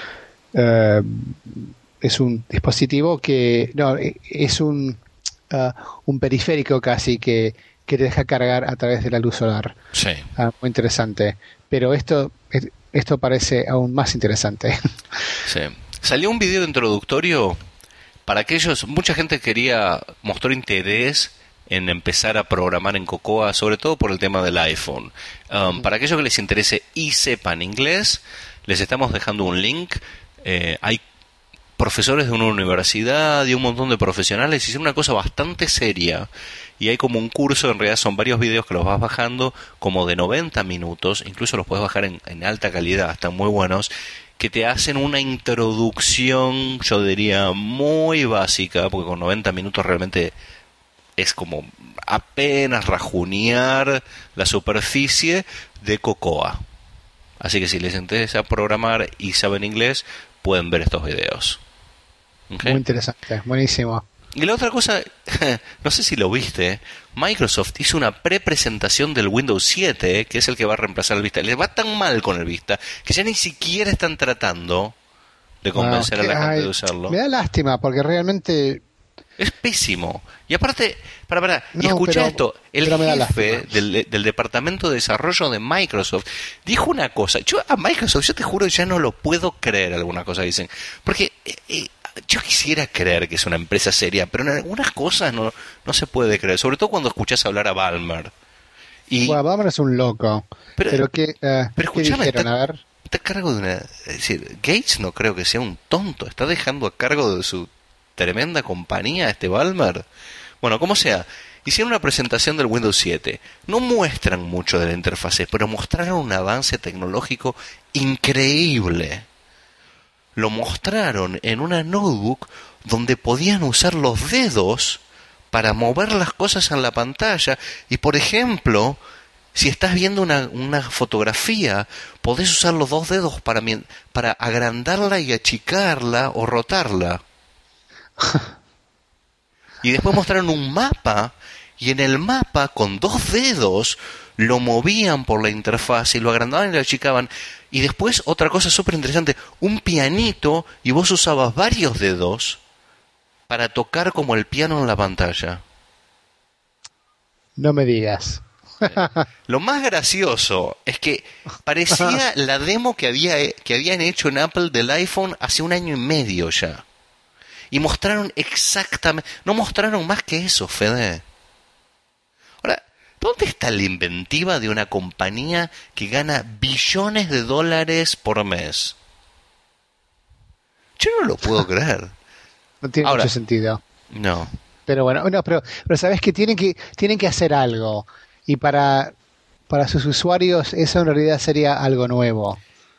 dispositivo que, no, es un periférico casi que te deja cargar a través de la luz solar. Sí. Muy interesante. Pero esto parece aún más interesante. Sí. Salió un video introductorio para aquellos, mucha gente mostró interés en empezar a programar en Cocoa, sobre todo por el tema del iPhone. Para aquellos que les interese y sepan inglés, les estamos dejando un link. Hay profesores de una universidad y un montón de profesionales hicieron una cosa bastante seria y hay como un curso, en realidad son varios videos que los vas bajando como de 90 minutos, incluso los puedes bajar en alta calidad, están muy buenos, que te hacen una introducción, yo diría muy básica, porque con 90 minutos realmente es como apenas rajunear la superficie de Cocoa. Así que si les interesa programar y saben inglés, pueden ver estos videos. ¿Okay? Muy interesante, buenísimo. Y la otra cosa, no sé si lo viste, Microsoft hizo una pre-presentación del Windows 7, que es el que va a reemplazar el Vista. Les va tan mal con el Vista que ya ni siquiera están tratando de convencer a la gente de usarlo. Me da lástima porque realmente es pésimo. Y aparte, y escucha esto, el jefe del departamento de desarrollo de Microsoft dijo una cosa. Yo a Microsoft, yo te juro, ya no lo puedo creer alguna cosa dicen. Porque yo quisiera creer que es una empresa seria, pero en algunas cosas no se puede creer. Sobre todo cuando escuchas hablar a Ballmer. Ballmer es un loco. Pero escúchame, está a cargo de una... Es decir, Gates no creo que sea un tonto. Está dejando a cargo de su tremenda compañía este Ballmer. Bueno, como sea, hicieron una presentación del Windows 7. No muestran mucho de la interfase, pero mostraron un avance tecnológico increíble. Lo mostraron en una notebook donde podían usar los dedos para mover las cosas en la pantalla. Y por ejemplo, si estás viendo una fotografía, podés usar los dos dedos para agrandarla y achicarla o rotarla. Y después mostraron un mapa, y en el mapa con dos dedos lo movían por la interfaz y lo agrandaban y lo achicaban. Y después otra cosa súper interesante, un pianito, y vos usabas varios dedos para tocar como el piano en la pantalla. No me digas. Lo más gracioso es que parecía la demo que habían hecho en Apple del iPhone hace 1 año y medio ya. Y mostraron exactamente... No mostraron más que eso, Fede. Ahora, ¿dónde está la inventiva de una compañía que gana billones de dólares por mes? Yo no lo puedo creer. No tiene mucho sentido. No. Pero bueno, pero sabes que tienen que hacer algo. Y para sus usuarios eso en realidad sería algo nuevo.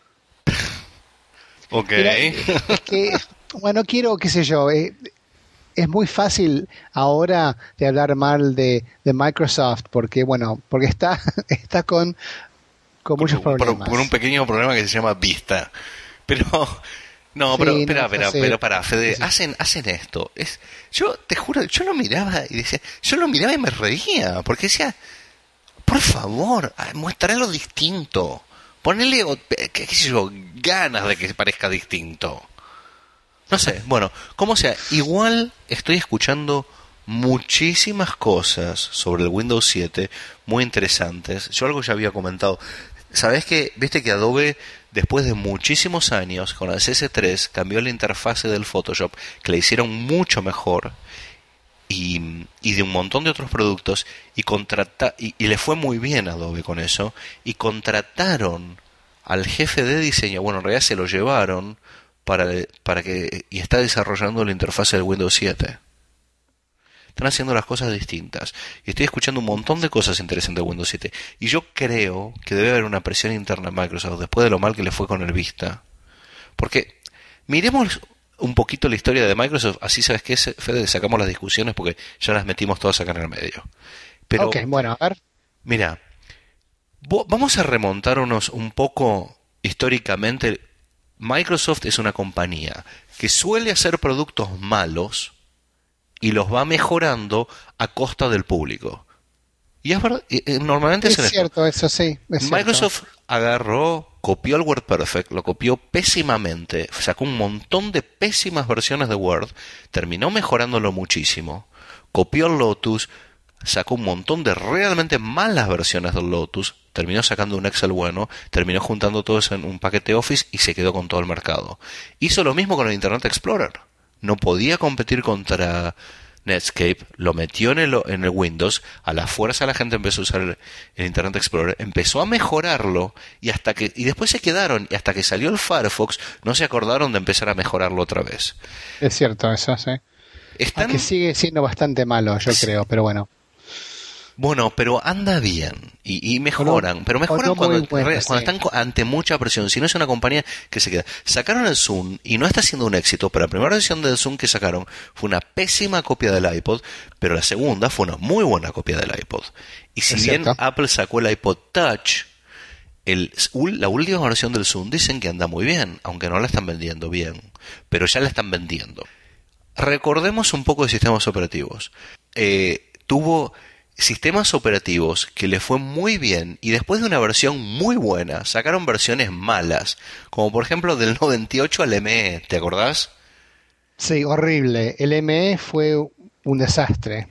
Ok. Mira, es que... Bueno, quiero, qué sé yo, es muy fácil ahora de hablar mal de Microsoft porque está con muchos problemas. Por un pequeño problema que se llama Vista. Pero, no, pero, sí, pero para, Fede, sí. hacen esto. Yo te juro, yo lo miraba y me reía, porque decía, por favor, muéstralo distinto. Ponele, qué sé yo, ganas de que parezca distinto. No sé, bueno, como sea, igual estoy escuchando muchísimas cosas sobre el Windows 7 muy interesantes. Yo algo ya había comentado. ¿Sabés que viste que Adobe, después de muchísimos años, con el CS3, cambió la interfase del Photoshop, que la hicieron mucho mejor, y de un montón de otros productos, y le fue muy bien a Adobe con eso, y contrataron al jefe de diseño, bueno, en realidad se lo llevaron, para que y está desarrollando la interfaz del Windows 7. están haciendo las cosas distintas. Y estoy escuchando un montón de cosas interesantes de Windows 7. Y yo creo que debe haber una presión interna en Microsoft después de lo mal que le fue con el Vista. Porque miremos un poquito la historia de Microsoft, así sabes qué, Fede, sacamos las discusiones porque ya las metimos todas acá en el medio. Pero, ok, bueno, a ver. Mira, vamos a remontarnos un poco históricamente. Microsoft es una compañía que suele hacer productos malos y los va mejorando a costa del público. Y es verdad, normalmente es cierto, eso sí. Microsoft agarró, copió el WordPerfect, lo copió pésimamente, sacó un montón de pésimas versiones de Word, terminó mejorándolo muchísimo, copió el Lotus, sacó un montón de realmente malas versiones del Lotus, terminó sacando un Excel bueno, terminó juntando todo eso en un paquete Office y se quedó con todo el mercado. Hizo lo mismo con el Internet Explorer. No podía competir contra Netscape, lo metió en el Windows, a la fuerza la gente empezó a usar el Internet Explorer, empezó a mejorarlo y después se quedaron, y hasta que salió el Firefox no se acordaron de empezar a mejorarlo otra vez. Es cierto, eso sí. Aunque sigue siendo bastante malo, yo creo, pero bueno. Bueno, pero anda bien y mejoran, pero mejoran cuando están ante mucha presión. Si no es una compañía que se queda. Sacaron el Zoom y no está siendo un éxito, pero la primera versión del Zoom que sacaron fue una pésima copia del iPod, pero la segunda fue una muy buena copia del iPod. Y si bien Apple sacó el iPod Touch, la última versión del Zoom dicen que anda muy bien, aunque no la están vendiendo bien, pero ya la están vendiendo. Recordemos un poco de sistemas operativos. Tuvo sistemas operativos que le fue muy bien y después de una versión muy buena sacaron versiones malas, como por ejemplo del 98 al ME, ¿te acordás? Sí, horrible. El ME fue un desastre.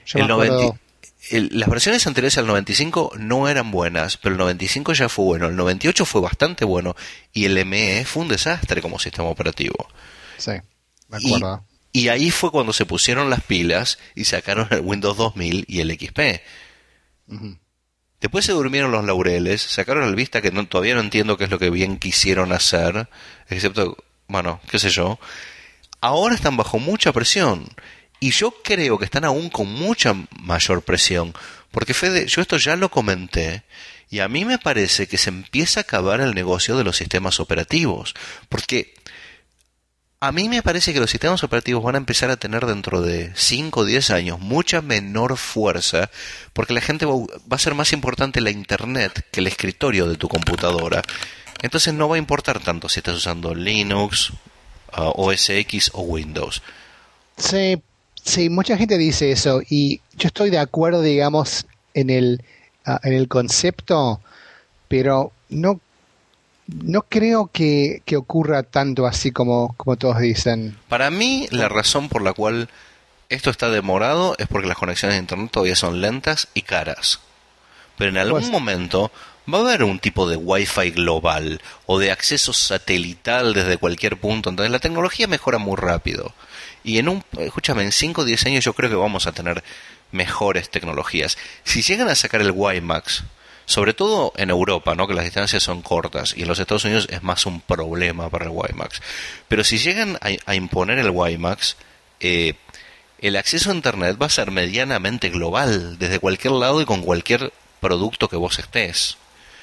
Las versiones anteriores al 95 no eran buenas, pero el 95 ya fue bueno, el 98 fue bastante bueno y el ME fue un desastre como sistema operativo. Sí, me acuerdo. Y ahí fue cuando se pusieron las pilas y sacaron el Windows 2000 y el XP. Uh-huh. Después se durmieron los laureles, sacaron el Vista, que todavía no entiendo qué es lo que bien quisieron hacer, excepto, bueno, qué sé yo. Ahora están bajo mucha presión. Y yo creo que están aún con mucha mayor presión. Porque, Fede, yo esto ya lo comenté, y a mí me parece que se empieza a acabar el negocio de los sistemas operativos. Porque a mí me parece que los sistemas operativos van a empezar a tener dentro de 5 o 10 años mucha menor fuerza, porque la gente va a ser más importante la internet que el escritorio de tu computadora. Entonces no va a importar tanto si estás usando Linux, OS X o Windows. Sí, mucha gente dice eso y yo estoy de acuerdo, digamos, en el concepto, pero no creo que ocurra tanto así como todos dicen. Para mí, la razón por la cual esto está demorado es porque las conexiones de internet todavía son lentas y caras. Pero en algún momento va a haber un tipo de Wi-Fi global o de acceso satelital desde cualquier punto. Entonces la tecnología mejora muy rápido. Y en 5 o 10 años yo creo que vamos a tener mejores tecnologías. Si llegan a sacar el WiMAX, sobre todo en Europa, ¿no? Que las distancias son cortas y en los Estados Unidos es más un problema para el WiMAX. Pero si llegan a imponer el WiMAX, el acceso a Internet va a ser medianamente global, desde cualquier lado y con cualquier producto que vos estés.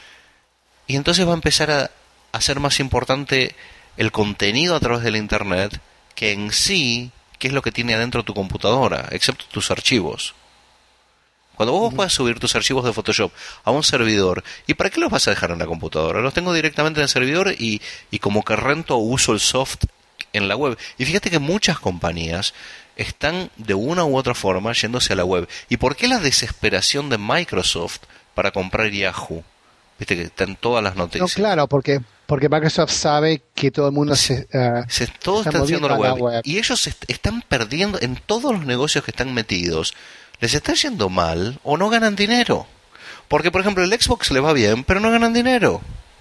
Y entonces va a empezar a ser más importante el contenido a través del Internet que en sí, qué es lo que tiene adentro tu computadora, excepto tus archivos. Cuando vos puedas subir tus archivos de Photoshop a un servidor, ¿y para qué los vas a dejar en la computadora? Los tengo directamente en el servidor y como que rento uso el soft en la web. Y fíjate que muchas compañías están de una u otra forma yéndose a la web. ¿Y por qué la desesperación de Microsoft para comprar Yahoo? Viste que están todas las noticias. No, claro, porque Microsoft sabe que todo el mundo todos están haciendo la web. Y ellos están perdiendo en todos los negocios que están metidos. Les está yendo mal o no ganan dinero. Porque, por ejemplo, el Xbox le va bien, pero no ganan dinero.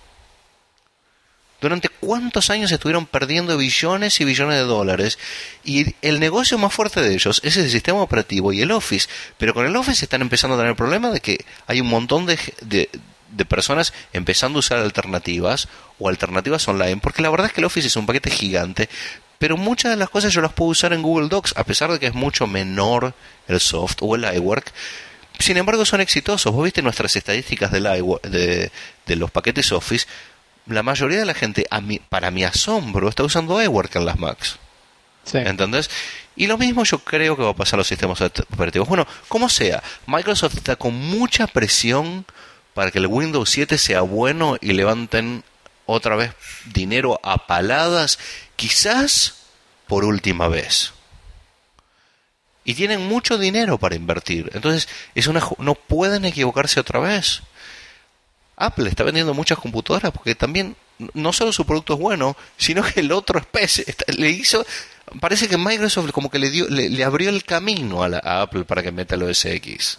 ¿Durante cuántos años estuvieron perdiendo billones y billones de dólares? Y el negocio más fuerte de ellos es el sistema operativo y el Office. Pero con el Office están empezando a tener el problema de que hay un montón de personas empezando a usar alternativas o alternativas online. Porque la verdad es que el Office es un paquete gigante, pero muchas de las cosas yo las puedo usar en Google Docs, a pesar de que es mucho menor el soft o el iWork. Sin embargo, son exitosos. Vos viste nuestras estadísticas del de los paquetes Office. La mayoría de la gente, para mi asombro, está usando iWork en las Macs. Sí. ¿Entendés? Y lo mismo yo creo que va a pasar a los sistemas operativos. Bueno, como sea, Microsoft está con mucha presión para que el Windows 7 sea bueno y levanten otra vez dinero a paladas, quizás por última vez. Y tienen mucho dinero para invertir. Entonces, no pueden equivocarse otra vez. Apple está vendiendo muchas computadoras porque también no solo su producto es bueno, sino que el otro especie parece que Microsoft como que le abrió el camino a Apple para que meta el OS X.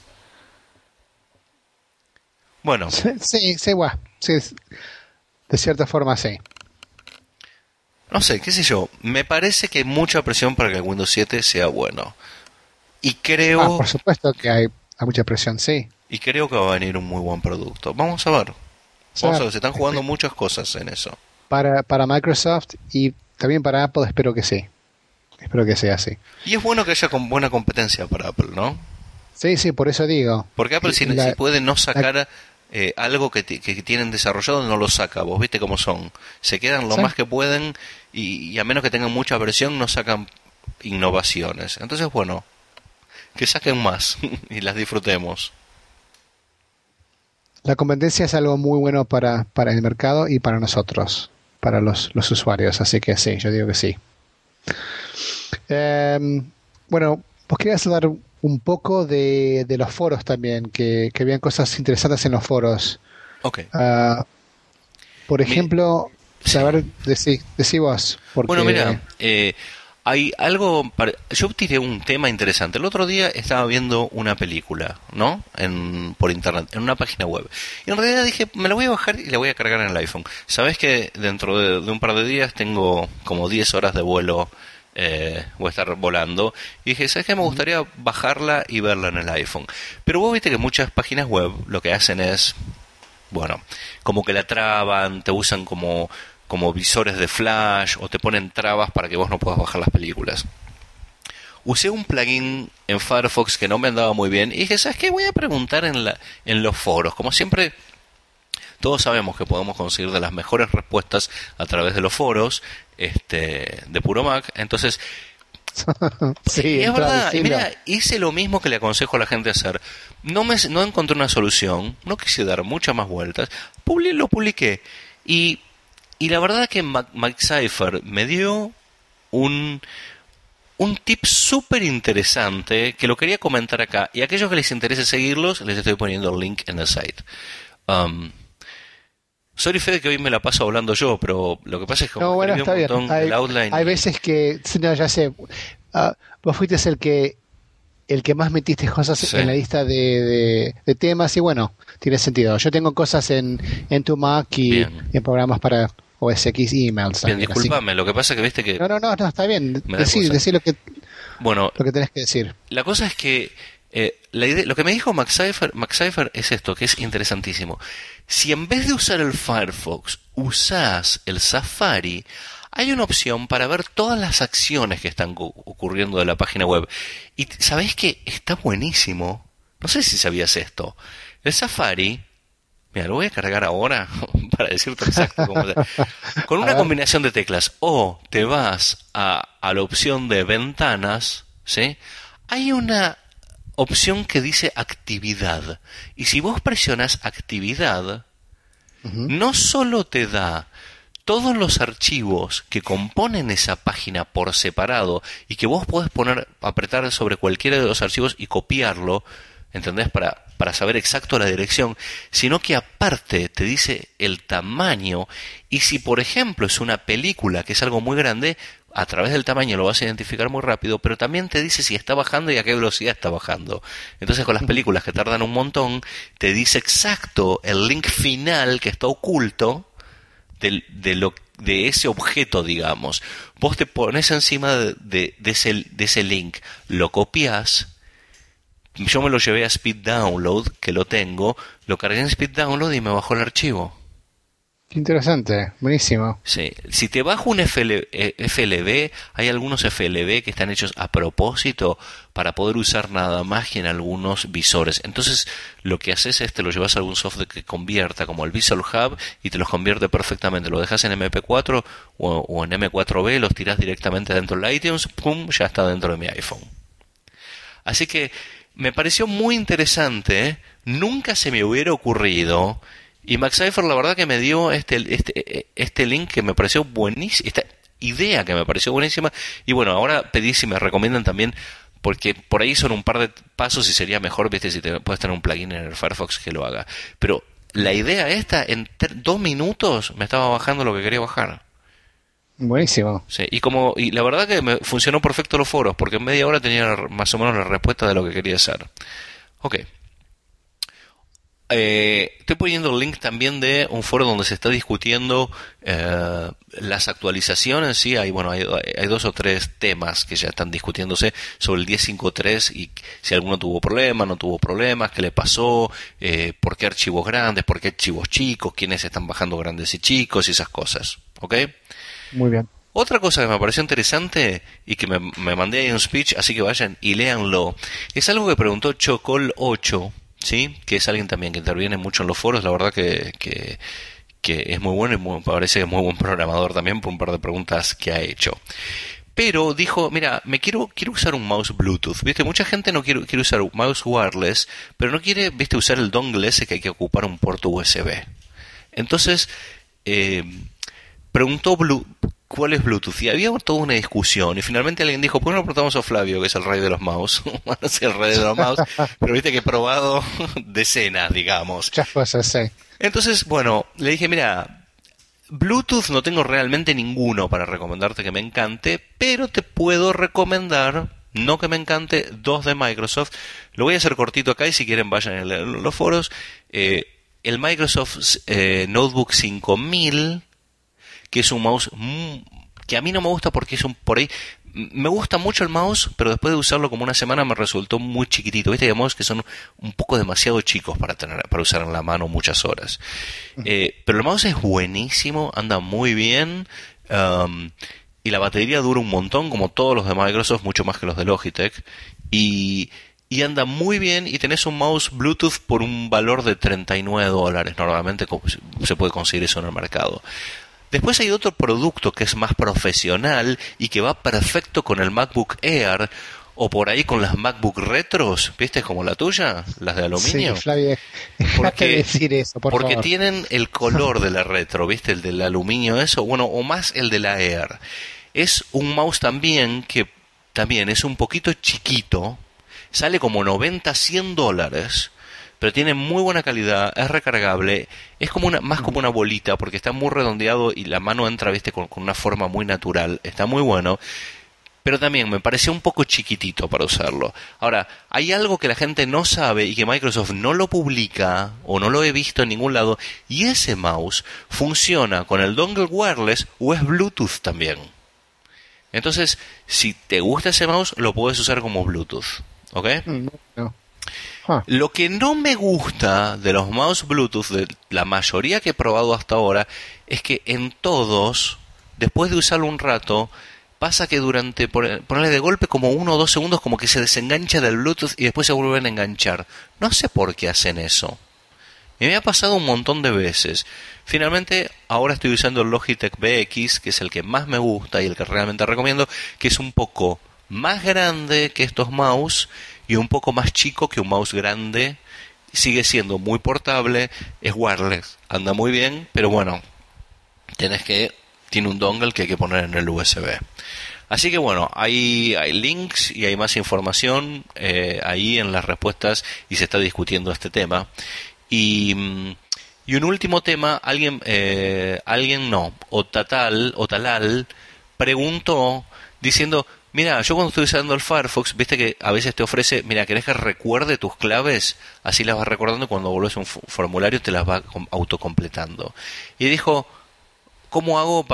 Bueno. Sí, de cierta forma sí. No sé, qué sé yo. Me parece que hay mucha presión para que el Windows 7 sea bueno. Y creo... por supuesto que hay mucha presión, sí. Y creo que va a venir un muy buen producto. Vamos a ver. Se están jugando muchas cosas en eso. Para Microsoft y también para Apple espero que sí. Espero que sea así. Y es bueno que haya buena competencia para Apple, ¿no? Sí, por eso digo. Porque Apple si puede no sacar algo que tienen desarrollado, no lo saca. Vos viste cómo son. Se quedan lo más que pueden y a menos que tengan mucha versión no sacan innovaciones. Entonces, bueno, que saquen más y las disfrutemos. La competencia es algo muy bueno para el mercado y para nosotros, para los usuarios. Así que sí, yo digo que sí. Bueno, vos querías hablar un poco de los foros también, que habían cosas interesantes en los foros. Okay. Por ejemplo, saber decí vos. Porque... Bueno, mira, hay algo... Yo tiré un tema interesante. El otro día estaba viendo una película, ¿no? Por internet, en una página web. Y en realidad dije, me la voy a bajar y la voy a cargar en el iPhone. Sabés que dentro de un par de días tengo como 10 horas de vuelo, voy a estar volando. Y dije, ¿sabes qué? Me gustaría bajarla y verla en el iPhone. Pero vos viste que muchas páginas web lo que hacen es, bueno, como que la traban, te usan como visores de flash o te ponen trabas para que vos no puedas bajar las películas. Usé un plugin en Firefox que no me andaba muy bien y dije, ¿sabes qué? Voy a preguntar en los foros. Como siempre, todos sabemos que podemos conseguir de las mejores respuestas a través de los foros de Puro Mac. Entonces, sí, es verdad. Y mira, hice lo mismo que le aconsejo a la gente hacer. No encontré una solución, no quise dar muchas más vueltas. Lo publiqué y la verdad que Mike Cypher me dio un tip súper interesante que lo quería comentar acá. Y a aquellos que les interese seguirlos, les estoy poniendo el link en el site. Sorry, Fede, que hoy me la paso hablando yo, pero lo que pasa es que como está un montón el outline. Hay veces que, no, ya sé, vos fuiste el que más metiste cosas en la lista de temas y bueno, tiene sentido. Yo tengo cosas en tu Mac y en programas para OS X y emails. Bien, discúlpame, lo que pasa es que viste que... No, está bien. Decí lo que tenés que decir. La cosa es que lo que me dijo Max Cypher es esto, que es interesantísimo. Si en vez de usar el Firefox usás el Safari, hay una opción para ver todas las acciones que están ocurriendo de la página web. Y ¿sabés qué? Está buenísimo. No sé si sabías esto. El Safari, mira, lo voy a cargar ahora para decirte exacto cómo se... Con una combinación de teclas, o te vas a la opción de ventanas, ¿sí? Hay una opción que dice actividad. Y si vos presionas actividad, no solo te da todos los archivos que componen esa página por separado y que vos podés apretar sobre cualquiera de los archivos y copiarlo, ¿entendés? Para saber exacto la dirección, sino que aparte te dice el tamaño y si por ejemplo es una película que es algo muy grande, a través del tamaño lo vas a identificar muy rápido, pero también te dice si está bajando y a qué velocidad está bajando. Entonces con las películas que tardan un montón, te dice exacto el link final que está oculto de ese objeto, digamos. Vos te pones encima de ese link, lo copias. Yo me lo llevé a Speed Download, que lo tengo, lo cargué en Speed Download y me bajó el archivo. Qué interesante, buenísimo. Sí, si te bajo un FLV, hay algunos FLV que están hechos a propósito para poder usar nada más que en algunos visores. Entonces, lo que haces es te lo llevas a algún software que convierta, como el Visual Hub, y te los convierte perfectamente. Lo dejas en MP4 o en M4B, los tiras directamente dentro del iTunes, pum, ya está dentro de mi iPhone. Así que me pareció muy interesante, ¿eh? Nunca se me hubiera ocurrido. Y Max Cipher la verdad que me dio este link que me pareció buenísimo, esta idea que me pareció buenísima. Y bueno, ahora pedí si me recomiendan también, porque por ahí son un par de pasos y sería mejor, viste, si puedes tener un plugin en el Firefox que lo haga. Pero la idea esta, en 2 minutos me estaba bajando lo que quería bajar. Buenísimo. Sí, y la verdad que me funcionó perfecto los foros, porque en media hora tenía más o menos la respuesta de lo que quería hacer. Ok. Estoy poniendo el link también de un foro donde se está discutiendo las actualizaciones. Sí, hay 2 o 3 temas que ya están discutiéndose sobre el 10.5.3 y si alguno tuvo problemas, no tuvo problemas, qué le pasó, por qué archivos grandes, por qué archivos chicos, quiénes están bajando grandes y chicos y esas cosas. ¿Ok? Muy bien. Otra cosa que me pareció interesante y que me mandé ahí un speech, así que vayan y léanlo, es algo que preguntó Chocol8. ¿Sí? Que es alguien también que interviene mucho en los foros, la verdad que es muy bueno y parece que es muy buen programador también por un par de preguntas que ha hecho. Pero dijo, mira, quiero usar un mouse Bluetooth, ¿viste? Mucha gente no quiere usar un mouse wireless, pero no quiere, ¿viste? Usar el dongle ese que hay que ocupar un puerto USB. Entonces, preguntó cuál es Bluetooth y había toda una discusión y finalmente alguien dijo, ¿por qué no preguntamos a Flavio, que es el rey de los mouse? Bueno, sí, el rey de los mouse, pero viste que he probado decenas, digamos. Muchas cosas, sí. Entonces, bueno, le dije, mira, Bluetooth no tengo realmente ninguno para recomendarte que me encante, pero te puedo recomendar, no que me encante, 2 de Microsoft. Lo voy a hacer cortito acá y si quieren vayan en los foros. El Microsoft Notebook 5000, que es un mouse que a mí no me gusta porque es por ahí me gusta mucho el mouse, pero después de usarlo como una semana me resultó muy chiquitito. Viste, hay mouse que son un poco demasiado chicos para usar en la mano muchas horas. Pero el mouse es buenísimo, anda muy bien, y la batería dura un montón, como todos los de Microsoft, mucho más que los de Logitech, y anda muy bien, y tenés un mouse Bluetooth por un valor de $39. Normalmente se puede conseguir eso en el mercado. Después hay otro producto que es más profesional y que va perfecto con el MacBook Air o por ahí con las MacBook Retros, ¿viste? Como la tuya, las de aluminio. Sí, Flavio, déjate decir eso, por favor. Tienen el color de la Retro, ¿viste? El del aluminio, eso, bueno, o más el de la Air. Es un mouse también que también es un poquito chiquito, sale como $90-100, pero tiene muy buena calidad, es recargable, es como más como una bolita porque está muy redondeado y la mano entra, viste, con una forma muy natural, está muy bueno, pero también me pareció un poco chiquitito para usarlo. Ahora, hay algo que la gente no sabe y que Microsoft no lo publica o no lo he visto en ningún lado, y ese mouse funciona con el dongle wireless o es Bluetooth también. Entonces, si te gusta ese mouse, lo puedes usar como Bluetooth, ¿ok? No. Lo que no me gusta de los mouse Bluetooth, de la mayoría que he probado hasta ahora, es que en todos, después de usarlo un rato, pasa que durante, ponerle de golpe como 1 o 2 segundos, como que se desengancha del Bluetooth y después se vuelven a enganchar. No sé por qué hacen eso. Y me ha pasado un montón de veces. Finalmente, ahora estoy usando el Logitech BX, que es el que más me gusta y el que realmente recomiendo, que es un poco más grande que estos mouse y un poco más chico que un mouse grande. Sigue siendo muy portable, es wireless, anda muy bien, pero bueno, tiene un dongle que hay que poner en el USB. Así que bueno, hay links y hay más información ahí en las respuestas y se está discutiendo este tema. Y un último tema, Talal preguntó diciendo, mira, yo cuando estoy usando el Firefox, viste que a veces te ofrece, mira, ¿querés que recuerde tus claves? Así las vas recordando, cuando volvés a un formulario te las va autocompletando. Y dijo, ¿cómo hago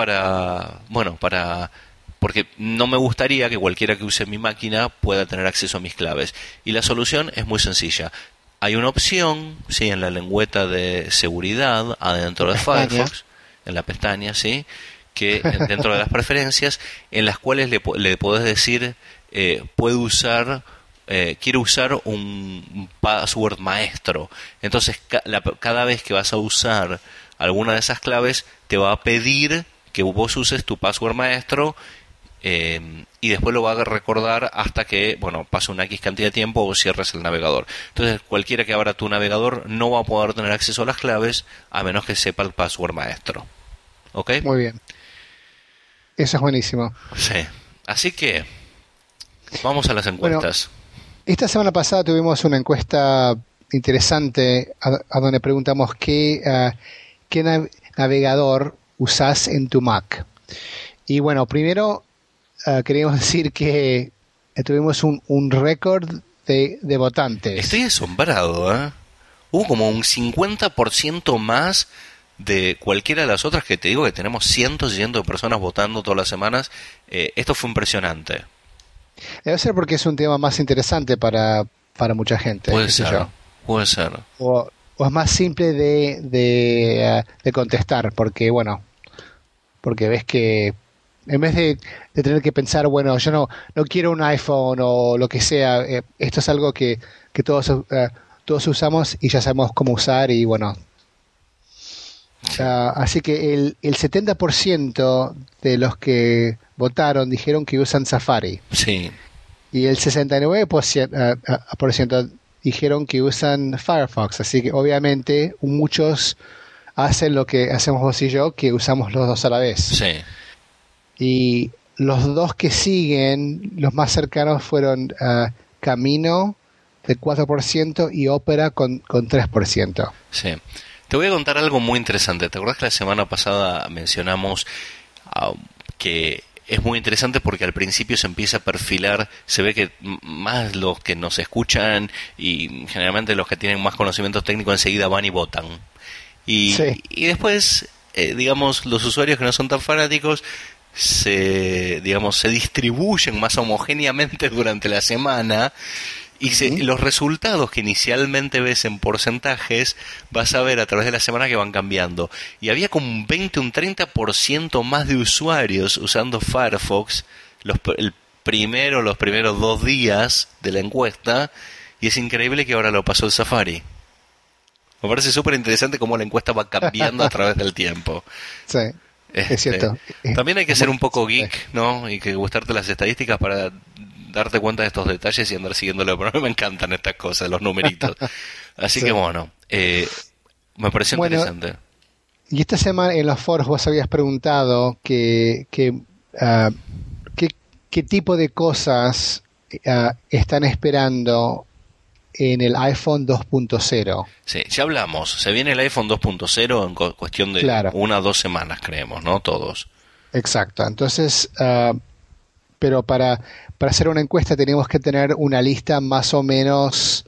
porque no me gustaría que cualquiera que use mi máquina pueda tener acceso a mis claves? Y la solución es muy sencilla. Hay una opción, sí, en la lengüeta de seguridad adentro de Firefox. en la pestaña, ¿sí? Que dentro de las preferencias, en las cuales le podés decir, quiero usar un password maestro. Entonces, cada vez que vas a usar alguna de esas claves, te va a pedir que vos uses tu password maestro, y después lo va a recordar hasta que, bueno, pase una X cantidad de tiempo o cierres el navegador. Entonces, cualquiera que abra tu navegador no va a poder tener acceso a las claves a menos que sepa el password maestro. ¿Ok? Muy bien. Eso es buenísimo. Sí. Así que, vamos a las encuestas. Bueno, esta semana pasada tuvimos una encuesta interesante a donde preguntamos qué navegador usás en tu Mac. Y bueno, primero queríamos decir que tuvimos un récord de votantes. Estoy asombrado, ¿eh? Hubo como un 50% más de cualquiera de las otras, que te digo que tenemos cientos y cientos de personas votando todas las semanas. Esto fue impresionante. Debe ser porque es un tema más interesante para mucha gente. Puede ser. O es más simple de contestar, porque ves que en vez de tener que pensar, bueno, yo no quiero un iPhone o lo que sea, esto es algo que todos usamos y ya sabemos cómo usar y bueno. Así que el 70% de los que votaron dijeron que usan Safari. Sí. Y el 69% dijeron que usan Firefox. Así que obviamente muchos hacen lo que hacemos vos y yo, que usamos los dos a la vez. Sí. Y los dos que siguen, los más cercanos, fueron Camino de 4% y Opera con 3%. Sí. Te voy a contar algo muy interesante. ¿Te acuerdas que la semana pasada mencionamos que es muy interesante porque al principio se empieza a perfilar, se ve que más los que nos escuchan y generalmente los que tienen más conocimientos técnicos enseguida van y votan? Y después, digamos, los usuarios que no son tan fanáticos se distribuyen más homogéneamente durante la semana. Y los resultados que inicialmente ves en porcentajes, vas a ver a través de la semana que van cambiando. Y había como un 20, un 30% más de usuarios usando Firefox los primeros 2 días de la encuesta. Y es increíble que ahora lo pasó el Safari. Me parece súper interesante cómo la encuesta va cambiando a través del tiempo. Sí, es cierto. También hay que ser un poco geek, ¿no? Y que gustarte las estadísticas para darte cuenta de estos detalles y andar siguiéndolo. Pero a mí me encantan estas cosas, los numeritos. Así que bueno, me pareció interesante. Y esta semana en los foros vos habías preguntado qué tipo de cosas están esperando en el iPhone 2.0. Sí, ya hablamos. Se viene el iPhone 2.0 en cuestión de 1 o 2 semanas, creemos, ¿no? Todos. Exacto. Entonces, pero para hacer una encuesta tenemos que tener una lista más o menos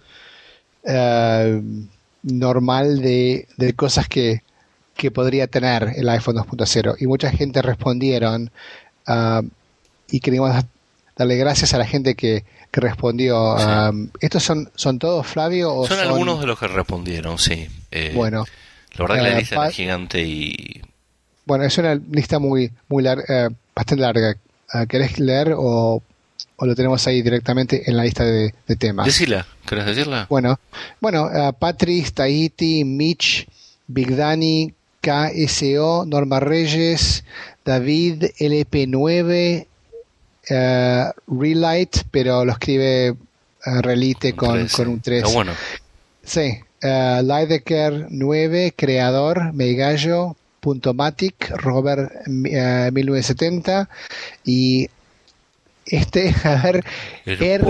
normal de cosas que podría tener el iPhone 2.0. Y mucha gente respondieron y queríamos darle gracias a la gente que respondió. Sí. ¿Estos son todos, Flavio? ¿O son algunos de los que respondieron, sí. Bueno. La verdad que la lista era gigante y... Bueno, es una lista muy larga, bastante larga. ¿Querés leer o lo tenemos ahí directamente en la lista de temas? Decila, ¿querés decirla? Bueno, Patrice, Tahiti, Mitch, Big Danny, KSO, Norma Reyes, David, LP9, Relight, pero lo escribe Relite con un 3. Está bueno. Sí, Lidecker 9, Creador, Megallo, Puntomatic, Robert 1970 y a ver, el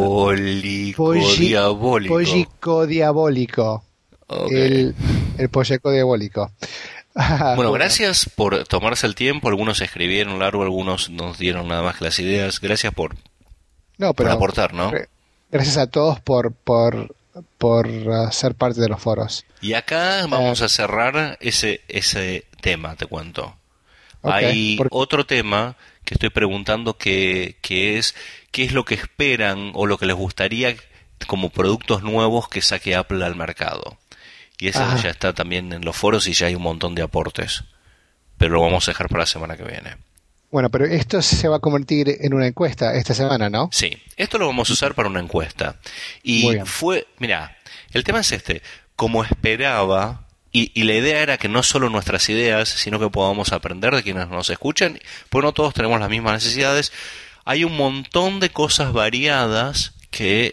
Pollico Diabólico. Okay. El Pollico Diabólico. Bueno, gracias por tomarse el tiempo. Algunos escribieron largo, algunos nos dieron nada más que las ideas. Gracias por aportar, ¿no? Gracias a todos por ser parte de los foros. Y acá vamos a cerrar ese tema, te cuento. Hay otro tema que estoy preguntando que es qué es lo que esperan o lo que les gustaría como productos nuevos que saque Apple al mercado. Y eso ya está también en los foros y ya hay un montón de aportes. pero lo vamos a dejar para la semana que viene. Bueno, pero esto se va a convertir en una encuesta esta semana, ¿no? Sí, esto lo vamos a usar para una encuesta. Y mira, el tema es como esperaba, y la idea era que no solo nuestras ideas, sino que podamos aprender de quienes nos escuchan, pues no todos tenemos las mismas necesidades. Hay un montón de cosas variadas que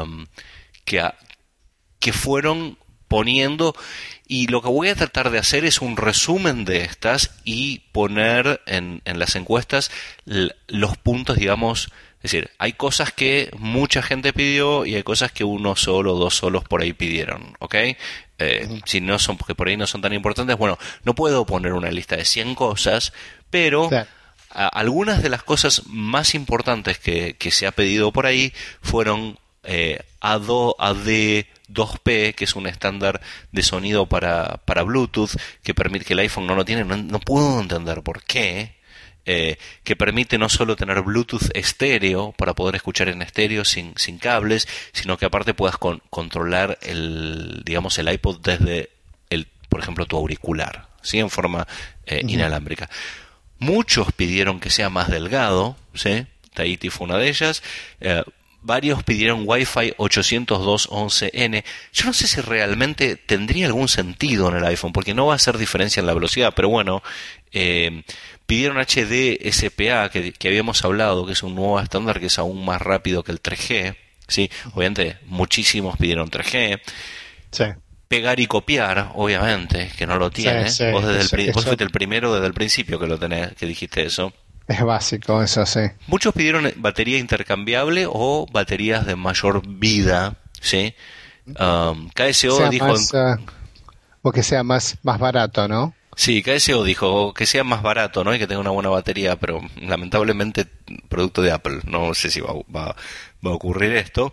fueron poniendo, y lo que voy a tratar de hacer es un resumen de estas y poner en las encuestas los puntos, digamos. Es decir, hay cosas que mucha gente pidió y hay cosas que uno solo o dos solos por ahí pidieron, ¿ok? Si no son, porque por ahí no son tan importantes, bueno, no puedo poner una lista de 100 cosas, pero claro, algunas de las cosas más importantes que se ha pedido por ahí fueron AD2P, que es un estándar de sonido para Bluetooth, que permite, que el iPhone no lo tiene, no puedo entender por qué. Que permite no solo tener Bluetooth estéreo para poder escuchar en estéreo sin cables, sino que aparte puedas controlar el iPod desde por ejemplo, tu auricular, ¿sí? En forma inalámbrica. Muchos pidieron que sea más delgado, ¿sí? Tahiti fue una de ellas. Varios pidieron Wi-Fi 802.11n. Yo no sé si realmente tendría algún sentido en el iPhone, porque no va a hacer diferencia en la velocidad, pero bueno, pidieron HDSPA, que habíamos hablado, que es un nuevo estándar que es aún más rápido que el 3G, ¿sí? Obviamente, muchísimos pidieron 3G. Sí. Pegar y copiar, obviamente, que no lo tiene. Sí, vos fuiste el primero desde el principio que lo tenés, que dijiste eso. Es básico, eso sí. Muchos pidieron batería intercambiable o baterías de mayor vida, ¿sí? KSO dijo... o que sea más barato, ¿no? Sí, KSO dijo que sea más barato, ¿no? Y que tenga una buena batería, pero lamentablemente producto de Apple. No sé si va a ocurrir esto.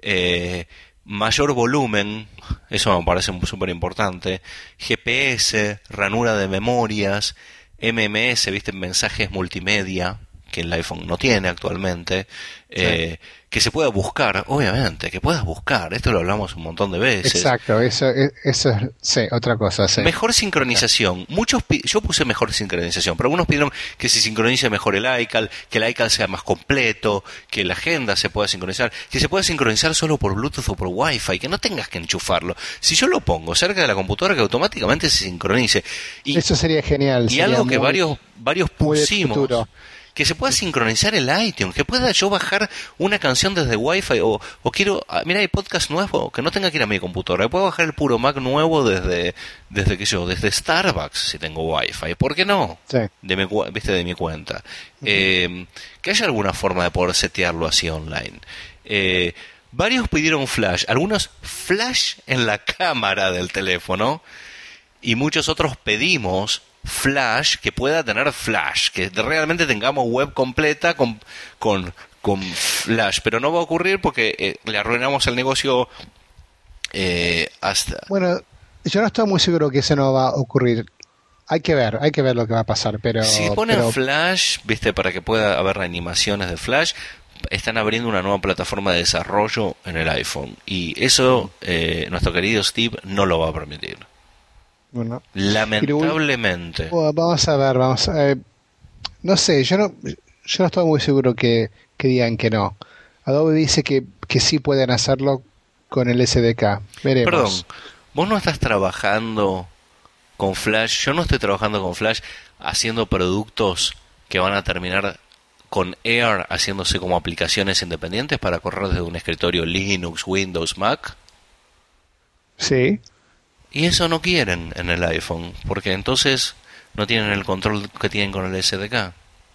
Mayor volumen, eso me parece súper importante. GPS, ranura de memorias, MMS, ¿viste? Mensajes multimedia, que el iPhone no tiene actualmente. Sí. Que se pueda buscar, obviamente, que puedas buscar. Esto lo hablamos un montón de veces. Exacto, eso es, sí, otra cosa. Sí. Mejor sincronización. Yo puse mejor sincronización, pero algunos pidieron que se sincronice mejor el iCal, que el iCal sea más completo, que la agenda se pueda sincronizar, que se pueda sincronizar solo por Bluetooth o por Wi-Fi, que no tengas que enchufarlo. Si yo lo pongo cerca de la computadora, que automáticamente se sincronice. Y eso sería genial. Y sería algo que varios pusimos, que se pueda Sí. sincronizar el iTunes, que pueda yo bajar una canción desde Wi-Fi o quiero, mira, hay podcast nuevo, que no tenga que ir a mi computadora, puedo bajar el puro Mac nuevo desde Starbucks si tengo Wi-Fi, ¿por qué no? Sí. De mi cuenta. Que haya alguna forma de poder setearlo así online. Varios pidieron flash, algunos flash en la cámara del teléfono y muchos otros pedimos flash, que pueda tener flash, que realmente tengamos web completa con flash, pero no va a ocurrir porque le arruinamos el negocio hasta... Bueno, yo no estoy muy seguro que eso no va a ocurrir. Hay que ver lo que va a pasar, pero... Si ponen flash, viste, para que pueda haber animaciones de flash, están abriendo una nueva plataforma de desarrollo en el iPhone, y eso nuestro querido Steve no lo va a permitir. Bueno, lamentablemente. Vamos a ver, no sé, yo no estoy muy seguro que digan que no. Adobe dice que sí pueden hacerlo con el SDK. Veremos. Perdón, vos no estás trabajando con Flash, yo no estoy trabajando con Flash haciendo productos que van a terminar con Air haciéndose como aplicaciones independientes para correr desde un escritorio Linux, Windows, Mac. Sí. Y eso no quieren en el iPhone, porque entonces no tienen el control que tienen con el SDK.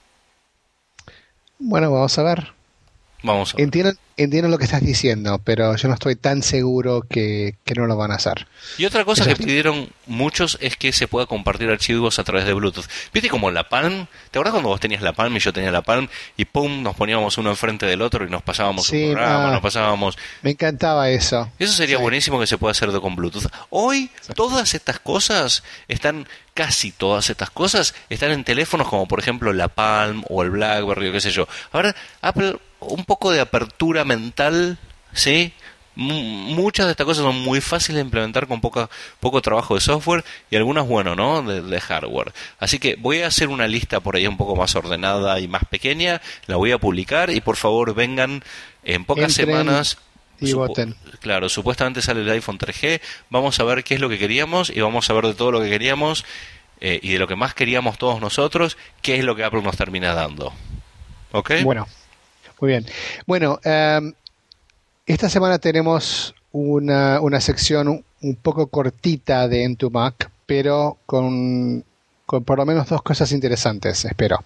Bueno, vamos a ver. Vamos a ver. Entiendo lo que estás diciendo, pero yo no estoy tan seguro que no lo van a hacer. Y otra cosa que pidieron muchos es que se pueda compartir archivos a través de Bluetooth. ¿Viste como la Palm? ¿Te acuerdas cuando vos tenías la Palm y yo tenía la Palm? Y pum, nos poníamos uno enfrente del otro y nos pasábamos un programa, nos pasábamos... Me encantaba eso. Eso sería buenísimo que se pueda hacer con Bluetooth. Hoy, todas estas cosas casi todas estas cosas están en teléfonos como por ejemplo la Palm o el BlackBerry o qué sé yo. Ahora, Apple, un poco de apertura mental, ¿sí? muchas de estas cosas son muy fáciles de implementar con poco trabajo de software y algunas, bueno, ¿no? De hardware. Así que voy a hacer una lista por ahí un poco más ordenada y más pequeña, la voy a publicar y por favor vengan en pocas semanas. Y voten. Claro, supuestamente sale el iPhone 3G, vamos a ver qué es lo que queríamos y vamos a ver de todo lo que queríamos y de lo que más queríamos todos nosotros, qué es lo que Apple nos termina dando. ¿Ok? Bueno, muy bien. Bueno, esta semana tenemos una sección un poco cortita de En tu Mac, pero con por lo menos dos cosas interesantes, espero.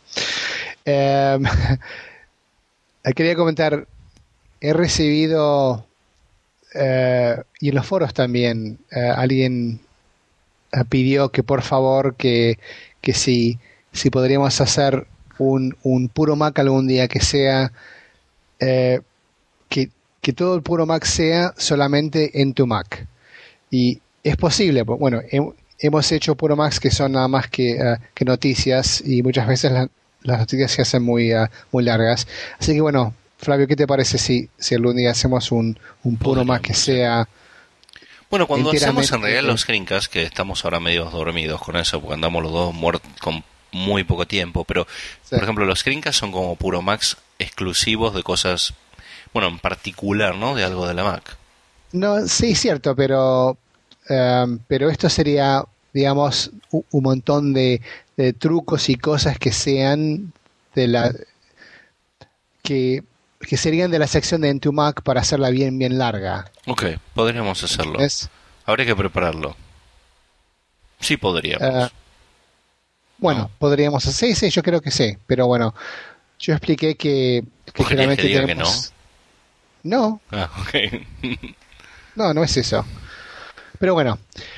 Quería comentar, he recibido, y en los foros también, alguien pidió que por favor que si podríamos hacer un puro Mac algún día, que sea que todo el puro Mac sea solamente en tu Mac. Y es posible, bueno, hemos hecho puro Macs que son nada más que noticias, y muchas veces las noticias se hacen muy largas. Así que bueno, Flavio, ¿qué te parece si algún día hacemos un puro Mac que sea... Bueno, cuando hacemos en realidad los Screencasts, que estamos ahora medio dormidos con eso, porque andamos los dos muertos con muy poco tiempo, pero sí. Por ejemplo los Screencasts son como puro Macs exclusivos de cosas, bueno, en particular, ¿no? De algo de la Mac. No, sí, cierto, pero esto sería, digamos, un montón de trucos y cosas que sean de la... que serían de la sección de En tu Mac para hacerla bien larga. Ok, podríamos hacerlo. Habría que prepararlo. Sí podríamos. Bueno, podríamos hacer, sí, yo creo que sí, pero bueno, yo expliqué que generalmente diga tenemos... que no. Ah, ok. No es eso. Pero bueno,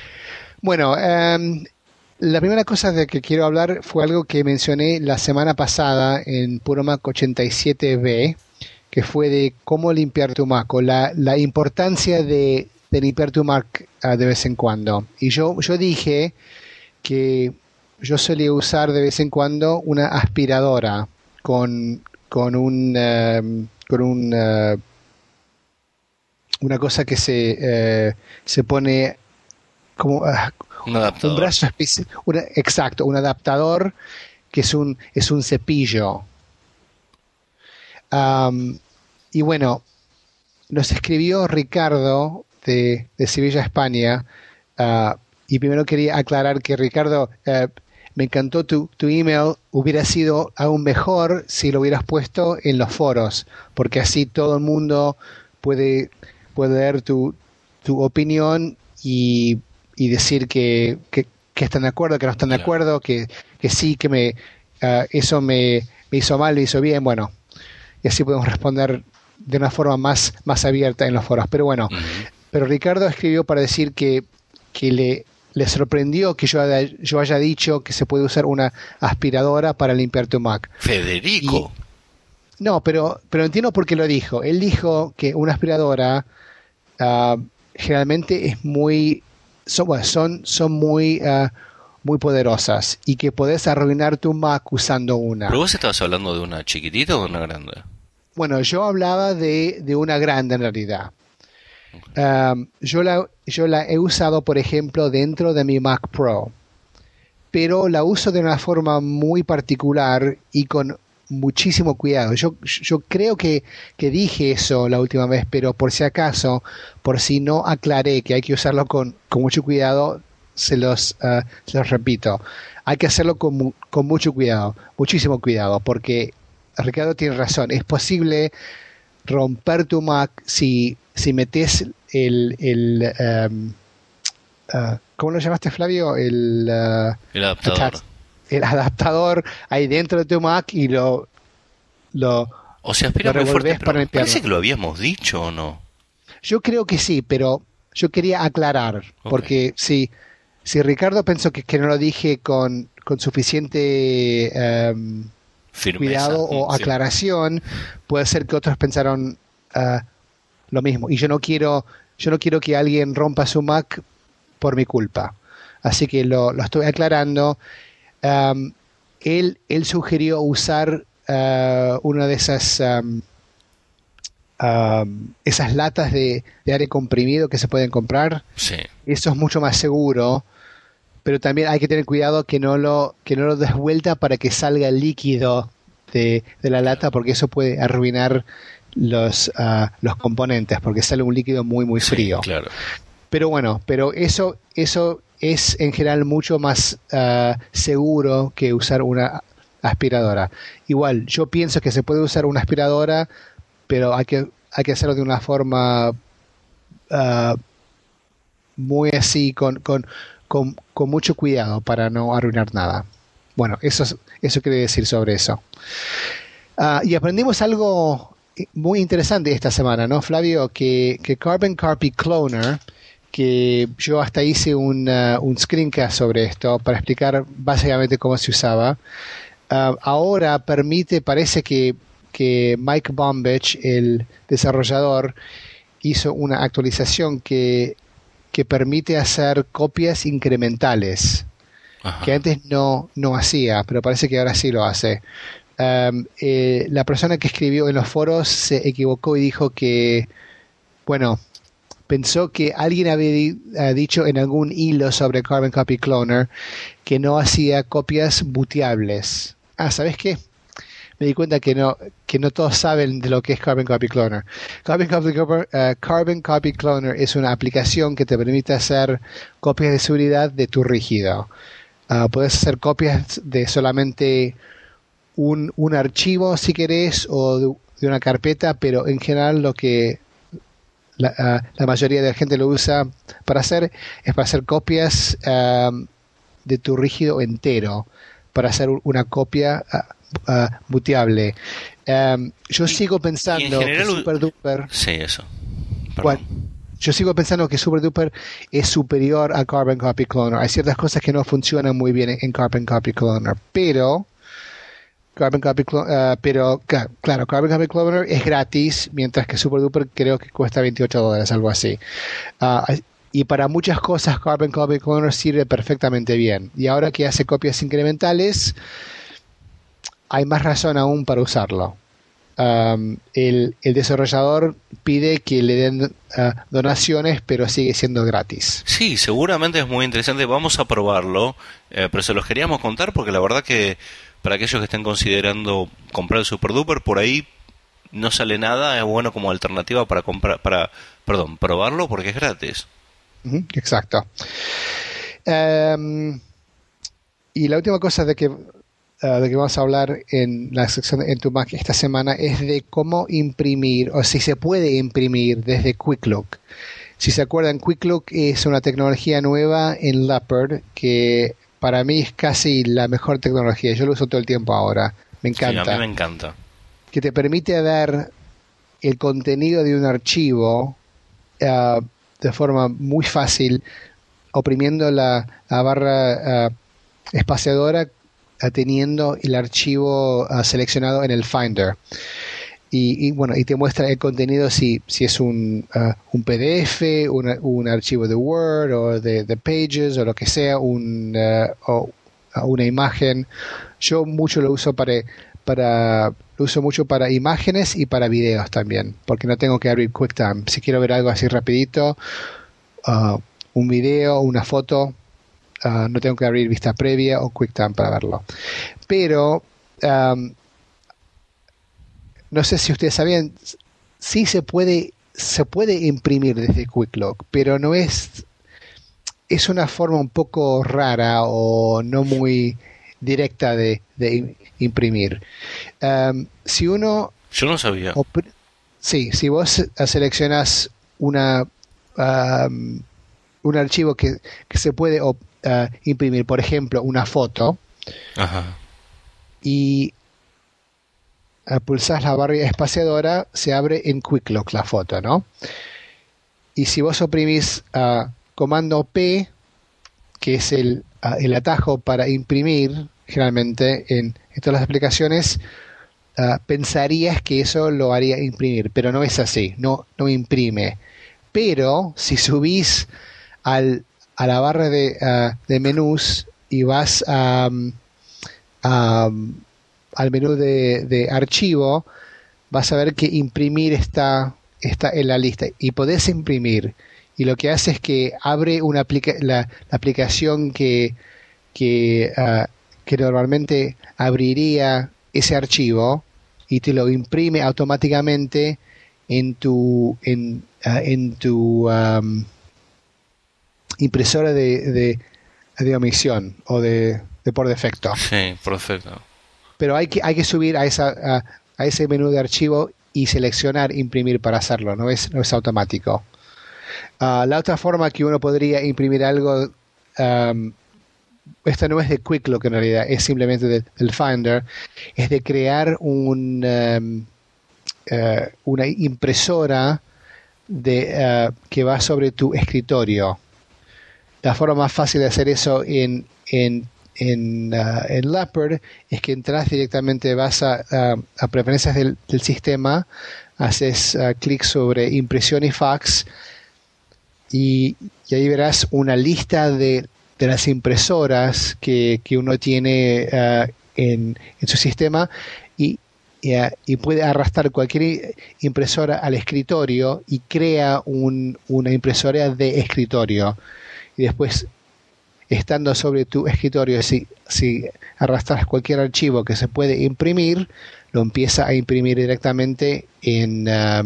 la primera cosa de que quiero hablar fue algo que mencioné la semana pasada en Puro Mac 87B, que fue de cómo limpiar tu Mac, o la importancia de limpiar tu Mac de vez en cuando. Y yo dije que yo solía usar de vez en cuando una aspiradora con una cosa que se pone como un brazo especial, exacto, un adaptador que es un cepillo. Y bueno, nos escribió Ricardo de Sevilla, España, y primero quería aclarar que Ricardo, me encantó tu email, hubiera sido aún mejor si lo hubieras puesto en los foros, porque así todo el mundo puede dar tu opinión y decir que están de acuerdo, que no están de acuerdo, que sí, que eso me hizo mal, me hizo bien, bueno, y así podemos responder de una forma más abierta en los foros. Pero bueno, pero Ricardo escribió para decir que le sorprendió que yo haya dicho que se puede usar una aspiradora para limpiar tu Mac. Federico. No, pero entiendo por qué lo dijo. Él dijo que una aspiradora generalmente es son muy poderosas, y que podés arruinar tu Mac usando una. ¿Pero vos estabas hablando de una chiquitita o de una grande? Bueno, yo hablaba de una grande en realidad. Yo la he usado, por ejemplo, dentro de mi Mac Pro, pero la uso de una forma muy particular y con muchísimo cuidado. Yo creo que dije eso la última vez, pero por si acaso, por si no aclaré que hay que usarlo con mucho cuidado, se los repito. Hay que hacerlo con mucho cuidado, muchísimo cuidado, porque Ricardo tiene razón. Es posible romper tu Mac si metes ¿cómo lo llamaste, Flavio? El adaptador. El adaptador ahí dentro de tu Mac y lo o sea, aspira muy fuerte, pero parece que lo habíamos dicho, ¿o no? Yo creo que sí, pero yo quería aclarar, porque si Ricardo pensó que no lo dije con suficiente firmeza, cuidado o aclaración, puede ser que otros pensaron lo mismo, y yo no quiero que alguien rompa su Mac por mi culpa, así que lo estoy aclarando. Él sugirió usar una de esas esas latas de aire comprimido que se pueden comprar. Sí. Eso es mucho más seguro, pero también hay que tener cuidado que no lo des vuelta para que salga el líquido de la lata, porque eso puede arruinar los componentes, porque sale un líquido muy muy frío. Sí, claro. Pero bueno, eso es en general mucho más seguro que usar una aspiradora. Igual, yo pienso que se puede usar una aspiradora, pero hay que hacerlo de una forma muy así, con mucho cuidado para no arruinar nada. Bueno, eso quiere decir sobre eso. Y aprendimos algo muy interesante esta semana, ¿no, Flavio? Que Carbon Copy Cloner, que yo hasta hice un screencast sobre esto para explicar básicamente cómo se usaba. Ahora parece que Mike Bombich, el desarrollador, hizo una actualización que permite hacer copias incrementales. Ajá. Que antes no hacía, pero parece que ahora sí lo hace. La persona que escribió en los foros se equivocó y dijo que, bueno, pensó que alguien había dicho en algún hilo sobre Carbon Copy Cloner que no hacía copias booteables. ¿Sabes qué? Me di cuenta que no todos saben de lo que es Carbon Copy Cloner. Carbon Copy Cloner es una aplicación que te permite hacer copias de seguridad de tu rígido. Puedes hacer copias de solamente un archivo si querés, o de una carpeta, pero en general lo que la mayoría de la gente lo usa para hacer es para hacer copias de tu rígido entero, para hacer una copia booteable. Yo sigo pensando que SuperDuper... Sí, eso. Bueno, yo sigo pensando que SuperDuper es superior a Carbon Copy Cloner. Hay ciertas cosas que no funcionan muy bien en Carbon Copy Cloner, pero Carbon Copy Cloner es gratis, mientras que SuperDuper creo que cuesta $28, algo así. Y para muchas cosas Carbon Copy Cloner sirve perfectamente bien. Y ahora que hace copias incrementales, hay más razón aún para usarlo. El desarrollador pide que le den donaciones, pero sigue siendo gratis. Sí, seguramente es muy interesante. Vamos a probarlo, pero se los queríamos contar porque la verdad que para aquellos que estén considerando comprar el SuperDuper, por ahí no sale nada. Es bueno como alternativa para probarlo porque es gratis. Exacto. Y la última cosa de que vamos a hablar en la sección en tu Mac esta semana es de cómo imprimir, o si se puede imprimir desde Quick Look. Si se acuerdan, Quick Look es una tecnología nueva en Leopard que para mí es casi la mejor tecnología. Yo lo uso todo el tiempo ahora. Me encanta. Sí, a mí me encanta. Que te permite ver el contenido de un archivo de forma muy fácil, oprimiendo la barra espaciadora, teniendo el archivo seleccionado en el Finder. Y te muestra el contenido si es un PDF, un archivo de Word o de Pages o lo que sea, o una imagen. Yo mucho lo uso lo uso mucho para imágenes y para videos también, porque no tengo que abrir QuickTime. Si quiero ver algo así rapidito, un video, una foto, no tengo que abrir vista previa o QuickTime para verlo. Pero no sé si ustedes sabían, sí se puede imprimir desde Quick Look, pero no es una forma un poco rara o no muy directa de imprimir. Si uno... Yo no sabía. Sí, si vos seleccionas un archivo que se puede imprimir, por ejemplo, una foto, ajá, y pulsás la barra espaciadora, se abre en Quick Look la foto, ¿no? Y si vos oprimís comando P, que es el atajo para imprimir, generalmente en todas las aplicaciones, pensarías que eso lo haría imprimir, pero no es así, no imprime. Pero si subís a la barra de menús y vas al menú de archivo, vas a ver que imprimir está en la lista y podés imprimir. Y lo que hace es que abre la aplicación que normalmente abriría ese archivo y te lo imprime automáticamente en tu impresora de omisión o de por defecto. Sí, por defecto. Pero hay que subir a ese menú de archivo y seleccionar imprimir para hacerlo, no es automático. La otra forma que uno podría imprimir algo, esta no es de QuickLook en realidad, es simplemente del Finder, es de crear una impresora que va sobre tu escritorio. La forma más fácil de hacer eso en Leopard es que entras directamente, vas a preferencias del sistema, haces clic sobre impresión y fax y ahí verás una lista de las impresoras que uno tiene en su sistema y puede arrastrar cualquier impresora al escritorio y crea una impresora de escritorio. Y después, estando sobre tu escritorio, si arrastras cualquier archivo que se puede imprimir, lo empieza a imprimir directamente en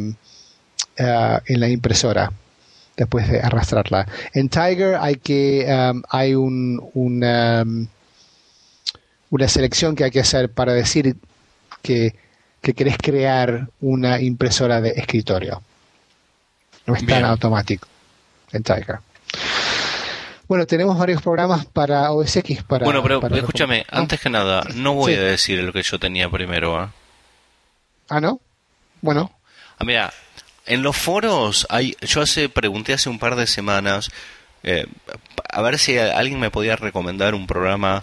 la impresora después de arrastrarla. En Tiger hay una selección que hay que hacer para decir que querés crear una impresora de escritorio. No es tan automático en Tiger. Bueno, tenemos varios programas para OS X. Bueno, pero escúchame, antes que nada, no voy a decir lo que yo tenía primero. ¿Ah, no? Bueno. Mira, en los foros, yo pregunté hace un par de semanas a ver si alguien me podía recomendar un programa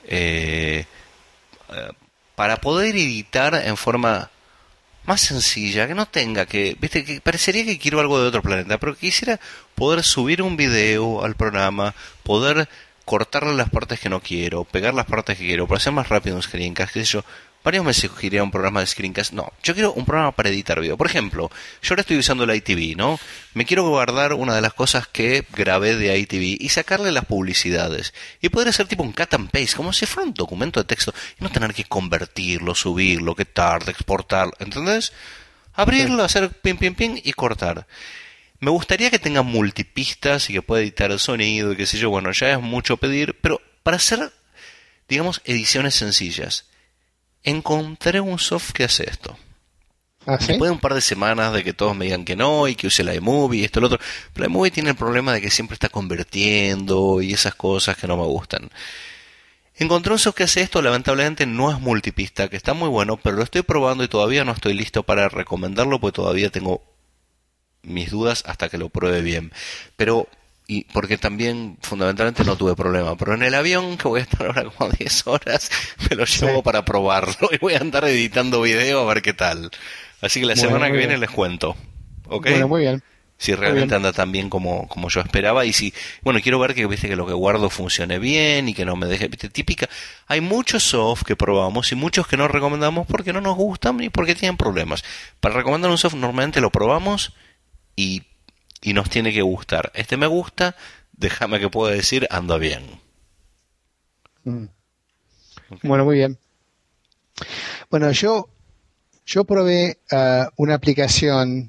para poder editar en forma más sencilla, que no tenga que parecería que quiero algo de otro planeta, pero quisiera poder subir un video al programa, poder cortarle las partes que no quiero, pegar las partes que quiero, para hacer más rápido un screencast, qué sé yo. Varios me sugirieron un programa de screencast. No, yo quiero un programa para editar video. Por ejemplo, yo ahora estoy usando el ITV, ¿no? Me quiero guardar una de las cosas que grabé de ITV y sacarle las publicidades. Y poder hacer tipo un cut and paste, como si fuera un documento de texto, y no tener que convertirlo, subirlo, que tarde, exportarlo, ¿entendés? Abrirlo, hacer pin, pin, pin y cortar. Me gustaría que tenga multipistas y que pueda editar el sonido y qué sé yo. Bueno, ya es mucho pedir, pero para hacer, digamos, ediciones sencillas. Encontré un software que hace esto. ¿Ah, sí? Después de un par de semanas de que todos me digan que no y que use la iMovie y esto y lo otro, pero la iMovie tiene el problema de que siempre está convirtiendo y esas cosas que no me gustan. Encontré un software que hace esto, lamentablemente no es multipista, que está muy bueno, pero lo estoy probando y todavía no estoy listo para recomendarlo porque todavía tengo mis dudas hasta que lo pruebe bien. Pero y porque también fundamentalmente no tuve problema, pero en el avión, que voy a estar ahora como 10 horas, me lo llevo para probarlo y voy a andar editando video a ver qué tal. Así que la semana que viene les cuento. ¿Ok? Bueno, muy bien. Si realmente anda tan bien como yo esperaba y si, bueno, quiero ver que lo que guardo funcione bien y que no me deje, típica. Hay muchos soft que probamos y muchos que no recomendamos porque no nos gustan ni porque tienen problemas. Para recomendar un soft normalmente lo probamos y nos tiene que gustar. Este me gusta, déjame que pueda decir, anda bien. Okay. Bueno, muy bien. Bueno, yo probé una aplicación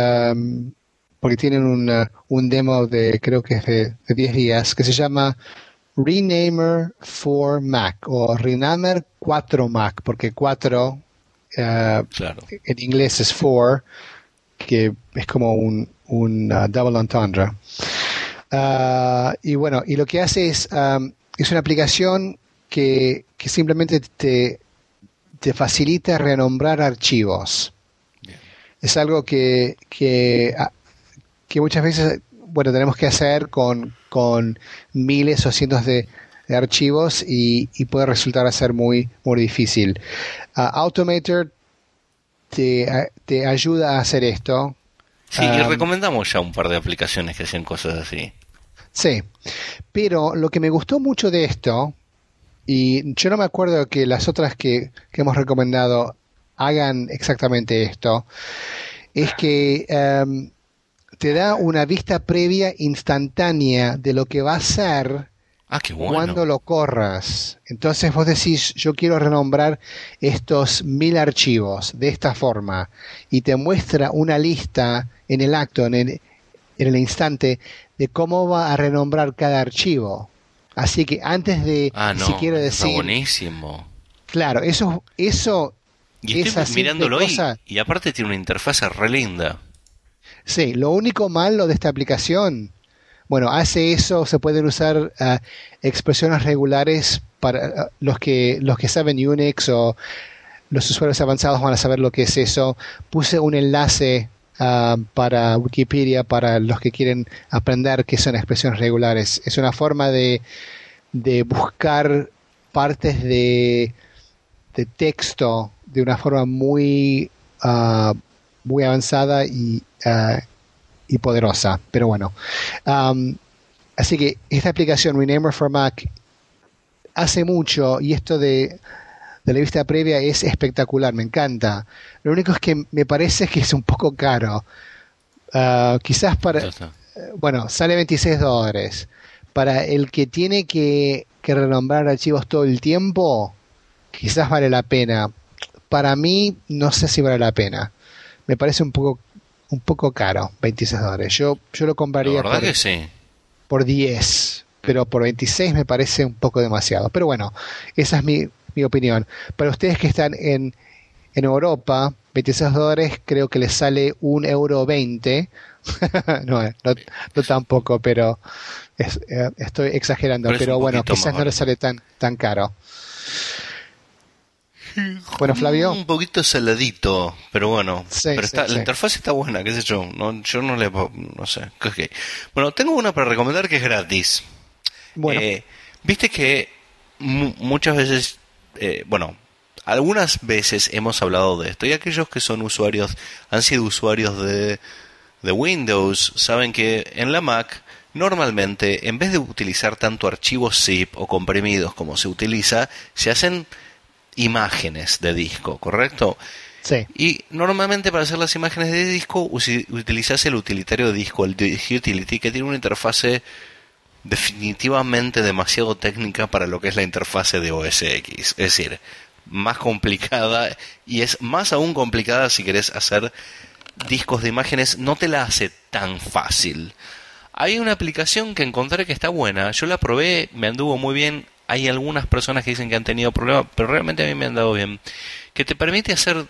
porque tienen un demo de, creo que es de 10 días, que se llama Renamer for Mac o Renamer 4 Mac, porque 4 claro. En inglés es 4, que es como un double entendre. Y bueno, y lo que hace es una aplicación que simplemente te facilita renombrar archivos. Bien. Es algo que muchas veces, bueno, tenemos que hacer con miles o cientos de archivos y puede resultar a ser muy, muy difícil. Automator te ayuda a hacer esto. Sí, y recomendamos ya un par de aplicaciones que hacen cosas así. Sí, pero lo que me gustó mucho de esto, y yo no me acuerdo que las otras que hemos recomendado hagan exactamente esto, es que te da una vista previa instantánea de lo que va a ser qué bueno. cuando lo corras. Entonces vos decís, yo quiero renombrar estos 1000 archivos de esta forma, y te muestra una lista en el acto, en el instante, de cómo va a renombrar cada archivo. Así que antes de siquiera decir... Está buenísimo. Claro, eso y estoy mirándolo y aparte tiene una interfaz re linda. Sí, lo único malo de esta aplicación, bueno, hace eso, se pueden usar expresiones regulares para los que saben Unix, o los usuarios avanzados van a saber lo que es eso. Puse un enlace para Wikipedia para los que quieren aprender qué son expresiones regulares. Es una forma de buscar partes de texto de una forma muy avanzada y poderosa. Pero bueno, así que esta aplicación Renamer for Mac hace mucho, y esto de la vista previa es espectacular, me encanta. Lo único es que me parece que es un poco caro. Quizás bueno, sale $26. Para el que tiene que renombrar archivos todo el tiempo, quizás vale la pena. Para mí, no sé si vale la pena. Me parece un poco caro, $26. Yo lo compraría por 10, pero por 26 me parece un poco demasiado. Pero bueno, esa es mi opinión. Para ustedes que están en Europa, $26 creo que les sale €1.20. no tampoco, pero estoy exagerando. Pero bueno, quizás no les sale tan caro. Bueno, Flavio. Un poquito saladito, pero bueno. Pero la interfaz está buena, qué sé yo. Yo no sé. Okay. Bueno, tengo una para recomendar que es gratis. Bueno. Viste que muchas veces, algunas veces hemos hablado de esto, y aquellos que han sido usuarios de Windows, saben que en la Mac, normalmente, en vez de utilizar tanto archivos zip o comprimidos como se utiliza, se hacen imágenes de disco, ¿correcto? Sí. Y normalmente para hacer las imágenes de disco utilizas el utilitario de disco, el Disk Utility, que tiene una interfase definitivamente demasiado técnica para lo que es la interfase de OS X. Es decir, más complicada, y es más aún complicada si querés hacer discos de imágenes, no te la hace tan fácil. Hay una aplicación que encontré que está buena, yo la probé, me anduvo muy bien. Hay algunas personas que dicen que han tenido problemas, pero realmente a mí me han dado bien. Que te permite hacer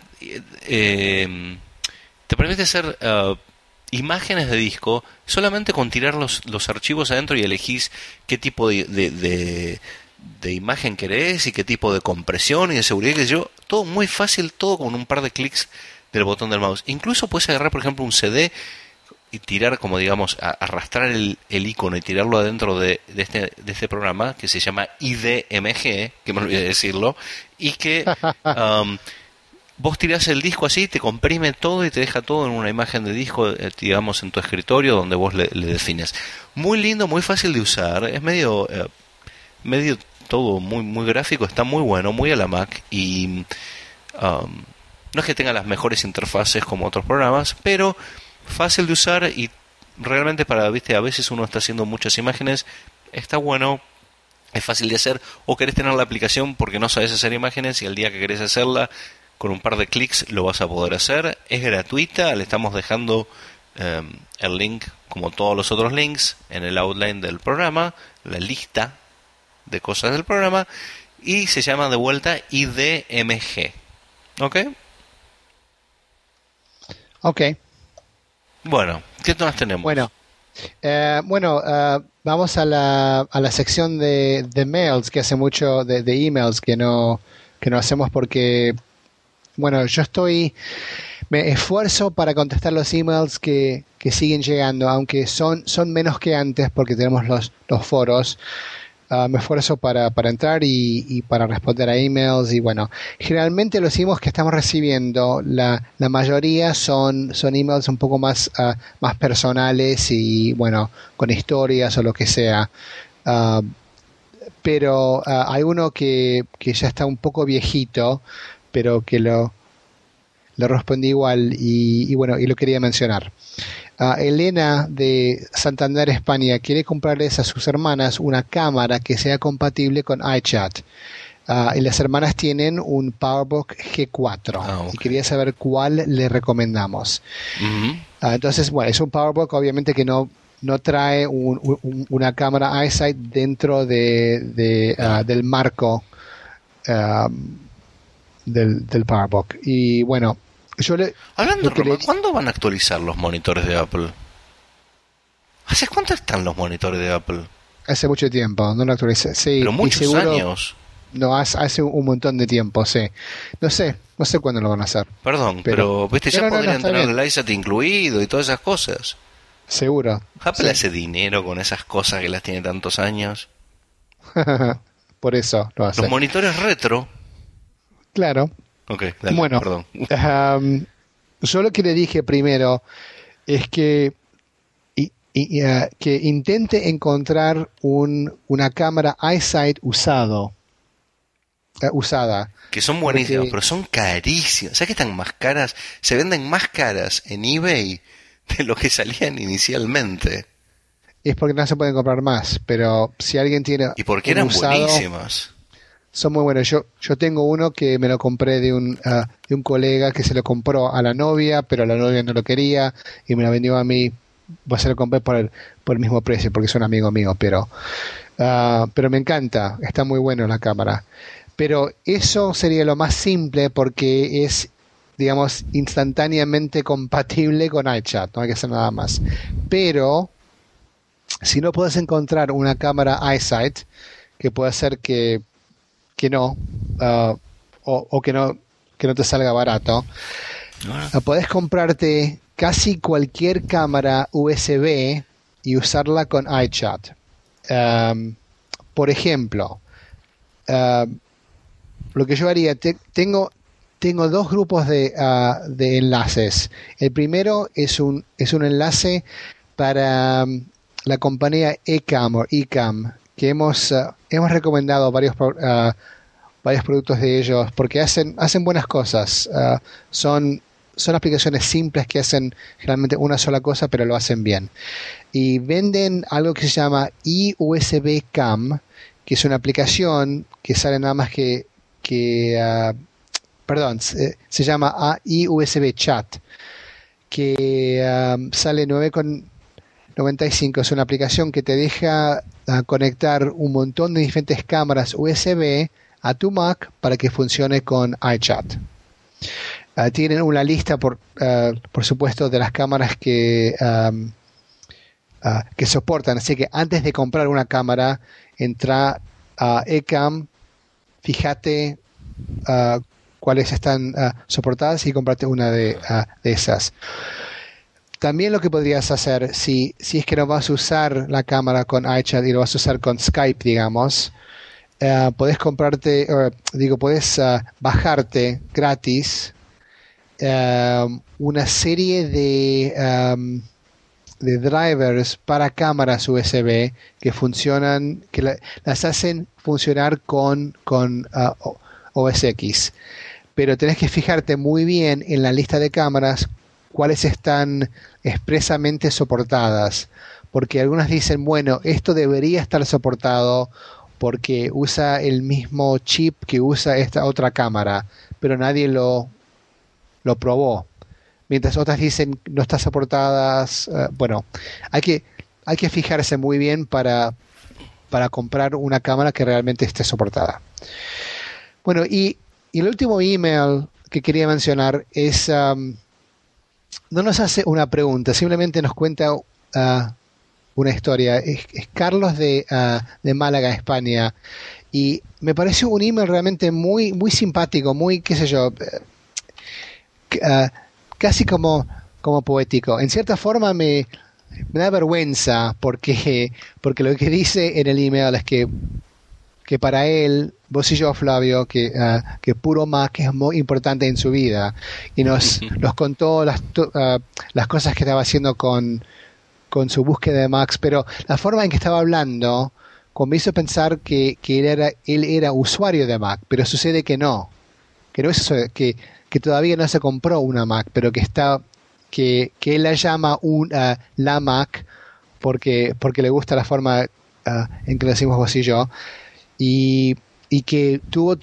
imágenes de disco solamente con tirar los archivos adentro, y elegís qué tipo de imagen querés y qué tipo de compresión y de seguridad, que yo, todo muy fácil, todo con un par de clics del botón del mouse. Incluso puedes agarrar, por ejemplo, un CD y tirar, como digamos, arrastrar el icono y tirarlo adentro de este programa que se llama IDMG, que me olvidé de decirlo, y que vos tirás el disco así, te comprime todo y te deja todo en una imagen de disco, digamos, en tu escritorio, donde vos le defines. Muy lindo, muy fácil de usar, es medio todo muy, muy gráfico, está muy bueno, muy a la Mac, y no es que tenga las mejores interfaces como otros programas, pero fácil de usar, y realmente a veces uno está haciendo muchas imágenes, está bueno, es fácil de hacer, o querés tener la aplicación porque no sabes hacer imágenes, y el día que querés hacerla, con un par de clics lo vas a poder hacer. Es gratuita, le estamos dejando el link, como todos los otros links, en el outline del programa, la lista de cosas del programa, y se llama de vuelta IDMG. ¿Ok? Ok. Bueno, ¿qué más tenemos? Bueno, vamos a la sección de mails, que hace mucho de emails que no hacemos, porque, bueno, me esfuerzo para contestar los emails que siguen llegando, aunque son menos que antes porque tenemos los foros. Me esfuerzo para entrar y para responder a emails, y bueno, generalmente los emails que estamos recibiendo, la mayoría son emails un poco más personales, y bueno, con historias o lo que sea, pero hay uno que ya está un poco viejito, pero que lo le respondí igual y bueno, y lo quería mencionar. Elena de Santander, España, quiere comprarles a sus hermanas una cámara que sea compatible con iChat. Y las hermanas tienen un PowerBook G4 okay. Y quería saber cuál le recomendamos. Entonces, bueno, es un PowerBook obviamente que no trae una cámara iSight dentro del marco del PowerBook. Y bueno, hablando de Roma, ¿cuándo van a actualizar los monitores de Apple? ¿Hace cuánto están los monitores de Apple? Hace mucho tiempo, no lo actualicé. Sí, pero muchos años. No, hace un montón de tiempo, sí. No sé cuándo lo van a hacer. Perdón, pero viste, ya podrían tener el iSat incluido y todas esas cosas. Seguro. Apple hace dinero con esas cosas que las tiene tantos años. Por eso lo hace. Los monitores retro. Claro. Ok, dale, bueno, perdón. Yo lo que le dije primero es que que intente encontrar una cámara iSight usada. Que son buenísimas, pero son carísimas. ¿Sabes que están más caras? Se venden más caras en eBay de lo que salían inicialmente. Es porque no se pueden comprar más, pero si alguien tiene... ¿Y porque eran buenísimas? Son muy buenos. Yo tengo uno que me lo compré de un colega que se lo compró a la novia, pero la novia no lo quería y me lo vendió a mí. Se lo compré por el mismo precio porque es un amigo mío, pero me encanta. Está muy bueno la cámara. Pero eso sería lo más simple porque es, digamos, instantáneamente compatible con iChat. No hay que hacer nada más. Pero si no puedes encontrar una cámara iSight que pueda hacer que no, o que no te salga barato, podés comprarte casi cualquier cámara USB y usarla con iChat. Por ejemplo, lo que yo haría, tengo dos grupos de enlaces. El primero es un enlace para la compañía Ecamm, que hemos recomendado varios productos de ellos porque hacen buenas cosas. Son aplicaciones simples que hacen generalmente una sola cosa, pero lo hacen bien. Y venden algo que se llama iUSB Cam, que es una aplicación que sale nada más se llama iUSB Chat, que sale 9,95. Es una aplicación que te deja conectar un montón de diferentes cámaras USB a tu Mac para que funcione con iChat. Tienen una lista, por supuesto, de las cámaras que soportan. Así que antes de comprar una cámara, entra a Ecamm, fíjate cuáles están soportadas y comprate una de esas. También lo que podrías hacer, si es que no vas a usar la cámara con iChat y lo vas a usar con Skype, digamos, podés bajarte gratis una serie de drivers para cámaras USB que funcionan, que las hacen funcionar con OS X. Pero tenés que fijarte muy bien en la lista de cámaras cuáles están expresamente soportadas, porque algunas dicen, bueno, esto debería estar soportado porque usa el mismo chip que usa esta otra cámara, pero nadie lo probó. Mientras otras dicen no está soportadas. Bueno, hay que fijarse muy bien para comprar una cámara que realmente esté soportada. Bueno, y el último email que quería mencionar es, no nos hace una pregunta, simplemente nos cuenta una historia. Es Carlos de Málaga, España, y me pareció un email realmente muy, muy simpático, muy, qué sé yo, casi como poético. En cierta forma me da vergüenza porque lo que dice en el email es que para él, vos y yo, Flavio, que puro Mac es muy importante en su vida, y nos contó las cosas que estaba haciendo con su búsqueda de Macs, pero la forma en que estaba hablando me hizo pensar que él era usuario de Mac, pero sucede que no es eso, que que todavía no se compró una Mac, pero que él la llama la Mac porque le gusta la forma en que lo decimos vos y yo, y que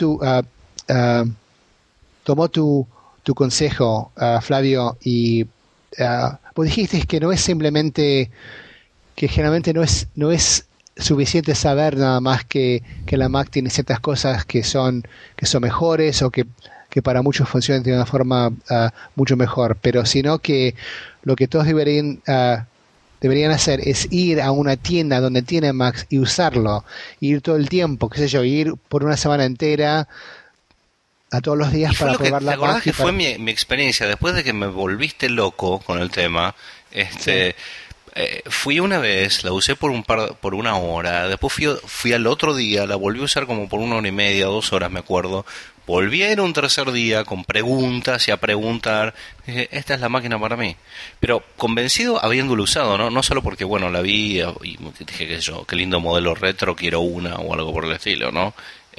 tomó tu consejo, Flavio, y vos dijiste que no es simplemente, que generalmente no es suficiente saber nada más que la Mac tiene ciertas cosas que son mejores, o que para muchos funcionan de una forma mucho mejor, pero sino que lo que todos deberían hacer es ir a una tienda donde tiene Macs y usarlo, ir todo el tiempo, qué sé yo, ir por una semana entera a todos los días para probar la Mac. ¿Te acordás que fue mi experiencia después de que me volviste loco con el tema? Sí. Fui una vez, la usé por una hora, después fui al otro día, la volví a usar como por 1 hora y media, 2 horas me acuerdo, volví a ir un tercer día con preguntas y a preguntar, dije, esta es la máquina para mí, pero convencido habiéndolo usado, no solo porque bueno la vi y dije qué lindo modelo retro, quiero una o algo por el estilo, ¿no?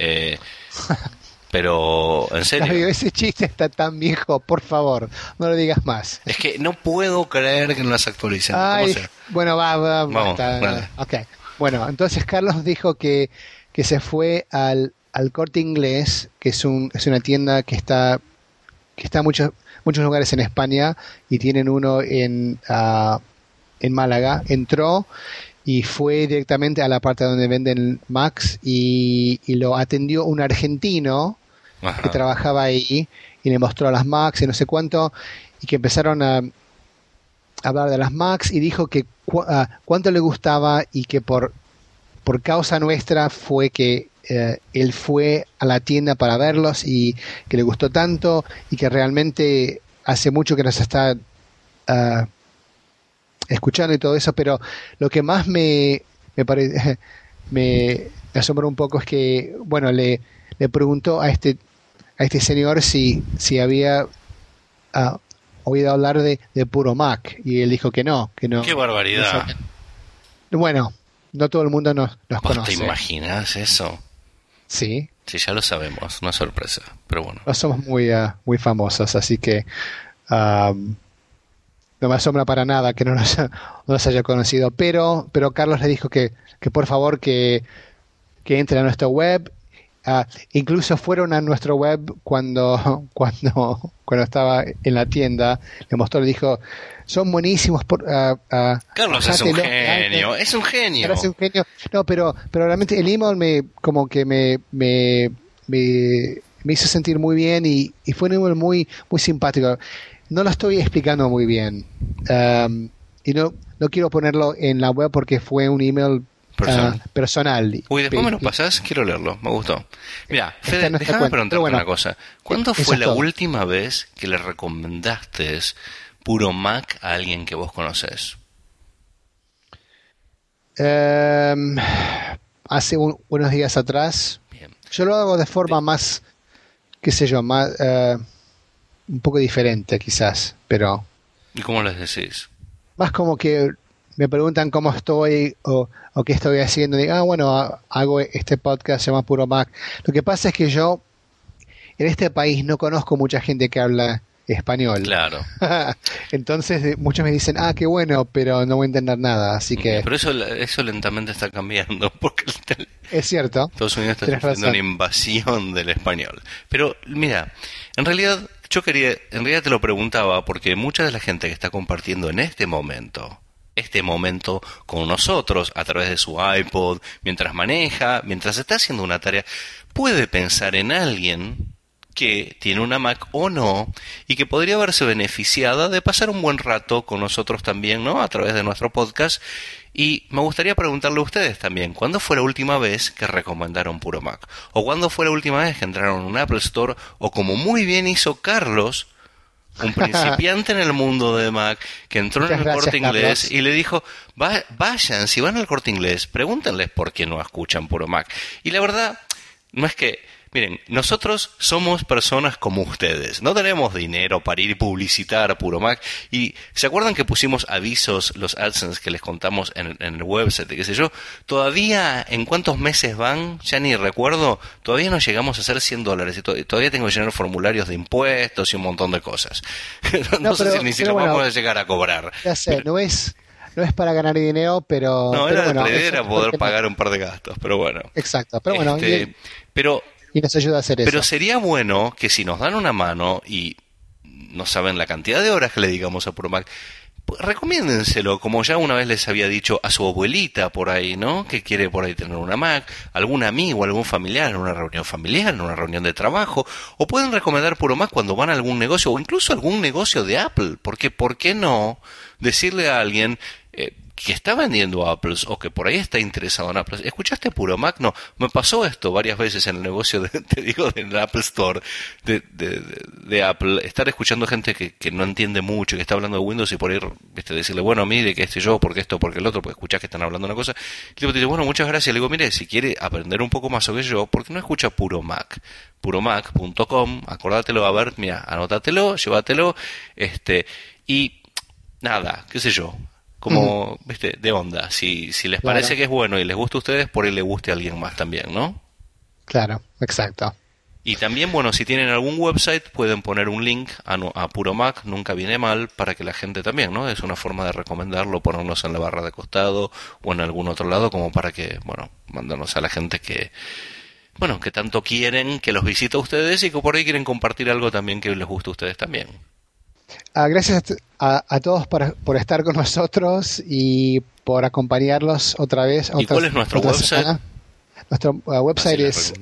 Pero, en serio. Ese chiste está tan viejo, por favor, no lo digas más. Es que no puedo creer que no las actualicen. Bueno, vamos. Okay. Bueno, entonces Carlos dijo que se fue al Corte Inglés, que es una tienda que está en muchos lugares en España, y tienen uno en Málaga. Entró y fue directamente a la parte donde venden Macs y lo atendió un argentino. Ajá. Que trabajaba ahí, y le mostró las Macs y no sé cuánto, y que empezaron a hablar de las Macs, y dijo que cuánto le gustaba, y que por causa nuestra fue que él fue a la tienda para verlos, y que le gustó tanto, y que realmente hace mucho que nos está escuchando y todo eso. Pero lo que más me asombró un poco es que, bueno, le preguntó a este señor si había oído hablar de Puro Mac, y él dijo que no. ¡Qué barbaridad! Bueno, no todo el mundo nos conoce. ¿Te imaginas eso? Sí. Sí, ya lo sabemos, no es sorpresa, pero bueno. No somos muy famosos, así que no me asombra para nada que no nos haya conocido, pero Carlos le dijo que por favor que entre a nuestra web. Incluso fueron a nuestro web cuando estaba en la tienda, le mostró, le dijo, son buenísimos. Carlos es un genio, es un genio. No, pero realmente el email me hizo sentir muy bien, y fue un email muy simpático. No lo estoy explicando muy bien, y no quiero ponerlo en la web porque fue un email personal. Uy, después me lo pasás, quiero leerlo, me gustó. Mira, Fede, déjame preguntarte una cosa. ¿Cuándo fue la última vez que le recomendaste Puro Mac a alguien que vos conocés? Hace unos días atrás. Bien. Yo lo hago de forma más, qué sé yo, más un poco diferente quizás, pero... ¿Y cómo les decís? Más como que me preguntan cómo estoy o qué estoy haciendo, y digo, bueno, hago este podcast, se llama Puro Mac. Lo que pasa es que yo en este país no conozco mucha gente que habla español. Claro. Entonces muchos me dicen, qué bueno, pero no voy a entender nada, así que... Pero eso lentamente está cambiando, porque es cierto. Estados Unidos está sufriendo una invasión del español. Pero mira, en realidad te lo preguntaba porque mucha de la gente que está compartiendo en este momento con nosotros a través de su iPod, mientras maneja, mientras está haciendo una tarea, puede pensar en alguien que tiene una Mac o no, y que podría verse beneficiada de pasar un buen rato con nosotros también, ¿no? A través de nuestro podcast. Y me gustaría preguntarle a ustedes también, ¿cuándo fue la última vez que recomendaron Puro Mac? ¿O cuándo fue la última vez que entraron en un Apple Store? O como muy bien hizo Carlos, un principiante en el mundo de Mac, que entró en el Corte Inglés, Carlos, y le dijo, vayan, si van al Corte Inglés, pregúntenles por qué no escuchan Puro Mac. Y la verdad, no es que miren, nosotros somos personas como ustedes. No tenemos dinero para ir y publicitar Puro Mac. Y ¿se acuerdan que pusimos avisos, los AdSense que les contamos en el website, qué sé yo? Todavía, ¿en cuántos meses van? Ya ni recuerdo. Todavía no llegamos a hacer $100. Y todavía tengo que llenar formularios de impuestos y un montón de cosas. No sé si ni siquiera vamos a llegar a cobrar. Ya sé, no es para ganar dinero, pero... No, pero la idea era poder pagar un par de gastos, pero bueno. Exacto, pero bueno... Y nos ayuda a hacer eso. Pero sería bueno que si nos dan una mano y no saben la cantidad de horas que le digamos a Puro Mac, recomiéndenselo, como ya una vez les había dicho, a su abuelita por ahí, ¿no? Que quiere por ahí tener una Mac, algún amigo, algún familiar, en una reunión familiar, en una reunión de trabajo, o pueden recomendar Puro Mac cuando van a algún negocio, o incluso algún negocio de Apple, porque ¿por qué no decirle a alguien que está vendiendo Apples o que por ahí está interesado en Apple? ¿Escuchaste Puro Mac? No, me pasó esto varias veces en el negocio del Apple Store de Apple, estar escuchando gente que no entiende mucho, que está hablando de Windows y por ahí decirle, bueno, mire que yo, porque esto, porque el otro, porque escuchás que están hablando una cosa, y el tipo te dice, bueno, muchas gracias. Le digo, mire, si quiere aprender un poco más sobre yo, ¿por qué no escucha Puro Mac? puromac.com, acordátelo, a ver, mira, anótatelo, llévatelo, y nada, qué sé yo, como, de onda. Si les parece que es bueno y les gusta a ustedes, por ahí le guste a alguien más también, ¿no? Claro, exacto. Y también, bueno, si tienen algún website, pueden poner un link a Puro Mac, nunca viene mal, para que la gente también, ¿no? Es una forma de recomendarlo, ponernos en la barra de costado o en algún otro lado, como para que, bueno, mandarnos a la gente que tanto quieren que los visite a ustedes y que por ahí quieren compartir algo también que les guste a ustedes también. Gracias a todos por estar con nosotros y por acompañarlos otra vez. ¿Y cuál es nuestro website? Semana. Nuestro website es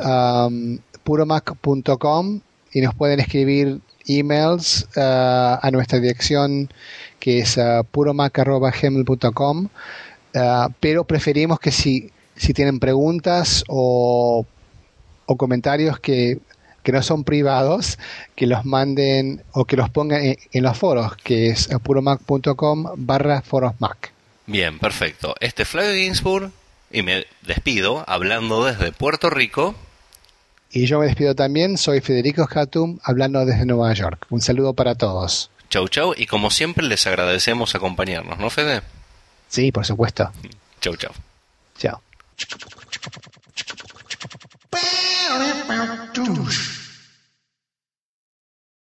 puromac.com y nos pueden escribir emails a nuestra dirección que es puromac@gmail.com, pero preferimos que si tienen preguntas o comentarios que no son privados, que los manden o que los pongan en los foros, que es puromac.com/forosmac. Bien, perfecto. Este es Flavio Ginsburg y me despido hablando desde Puerto Rico. Y yo me despido también, soy Federico Hatum, hablando desde Nueva York. Un saludo para todos. Chau, chau, y como siempre les agradecemos acompañarnos, ¿no, Fede? Sí, por supuesto. Chau, chau. Chao.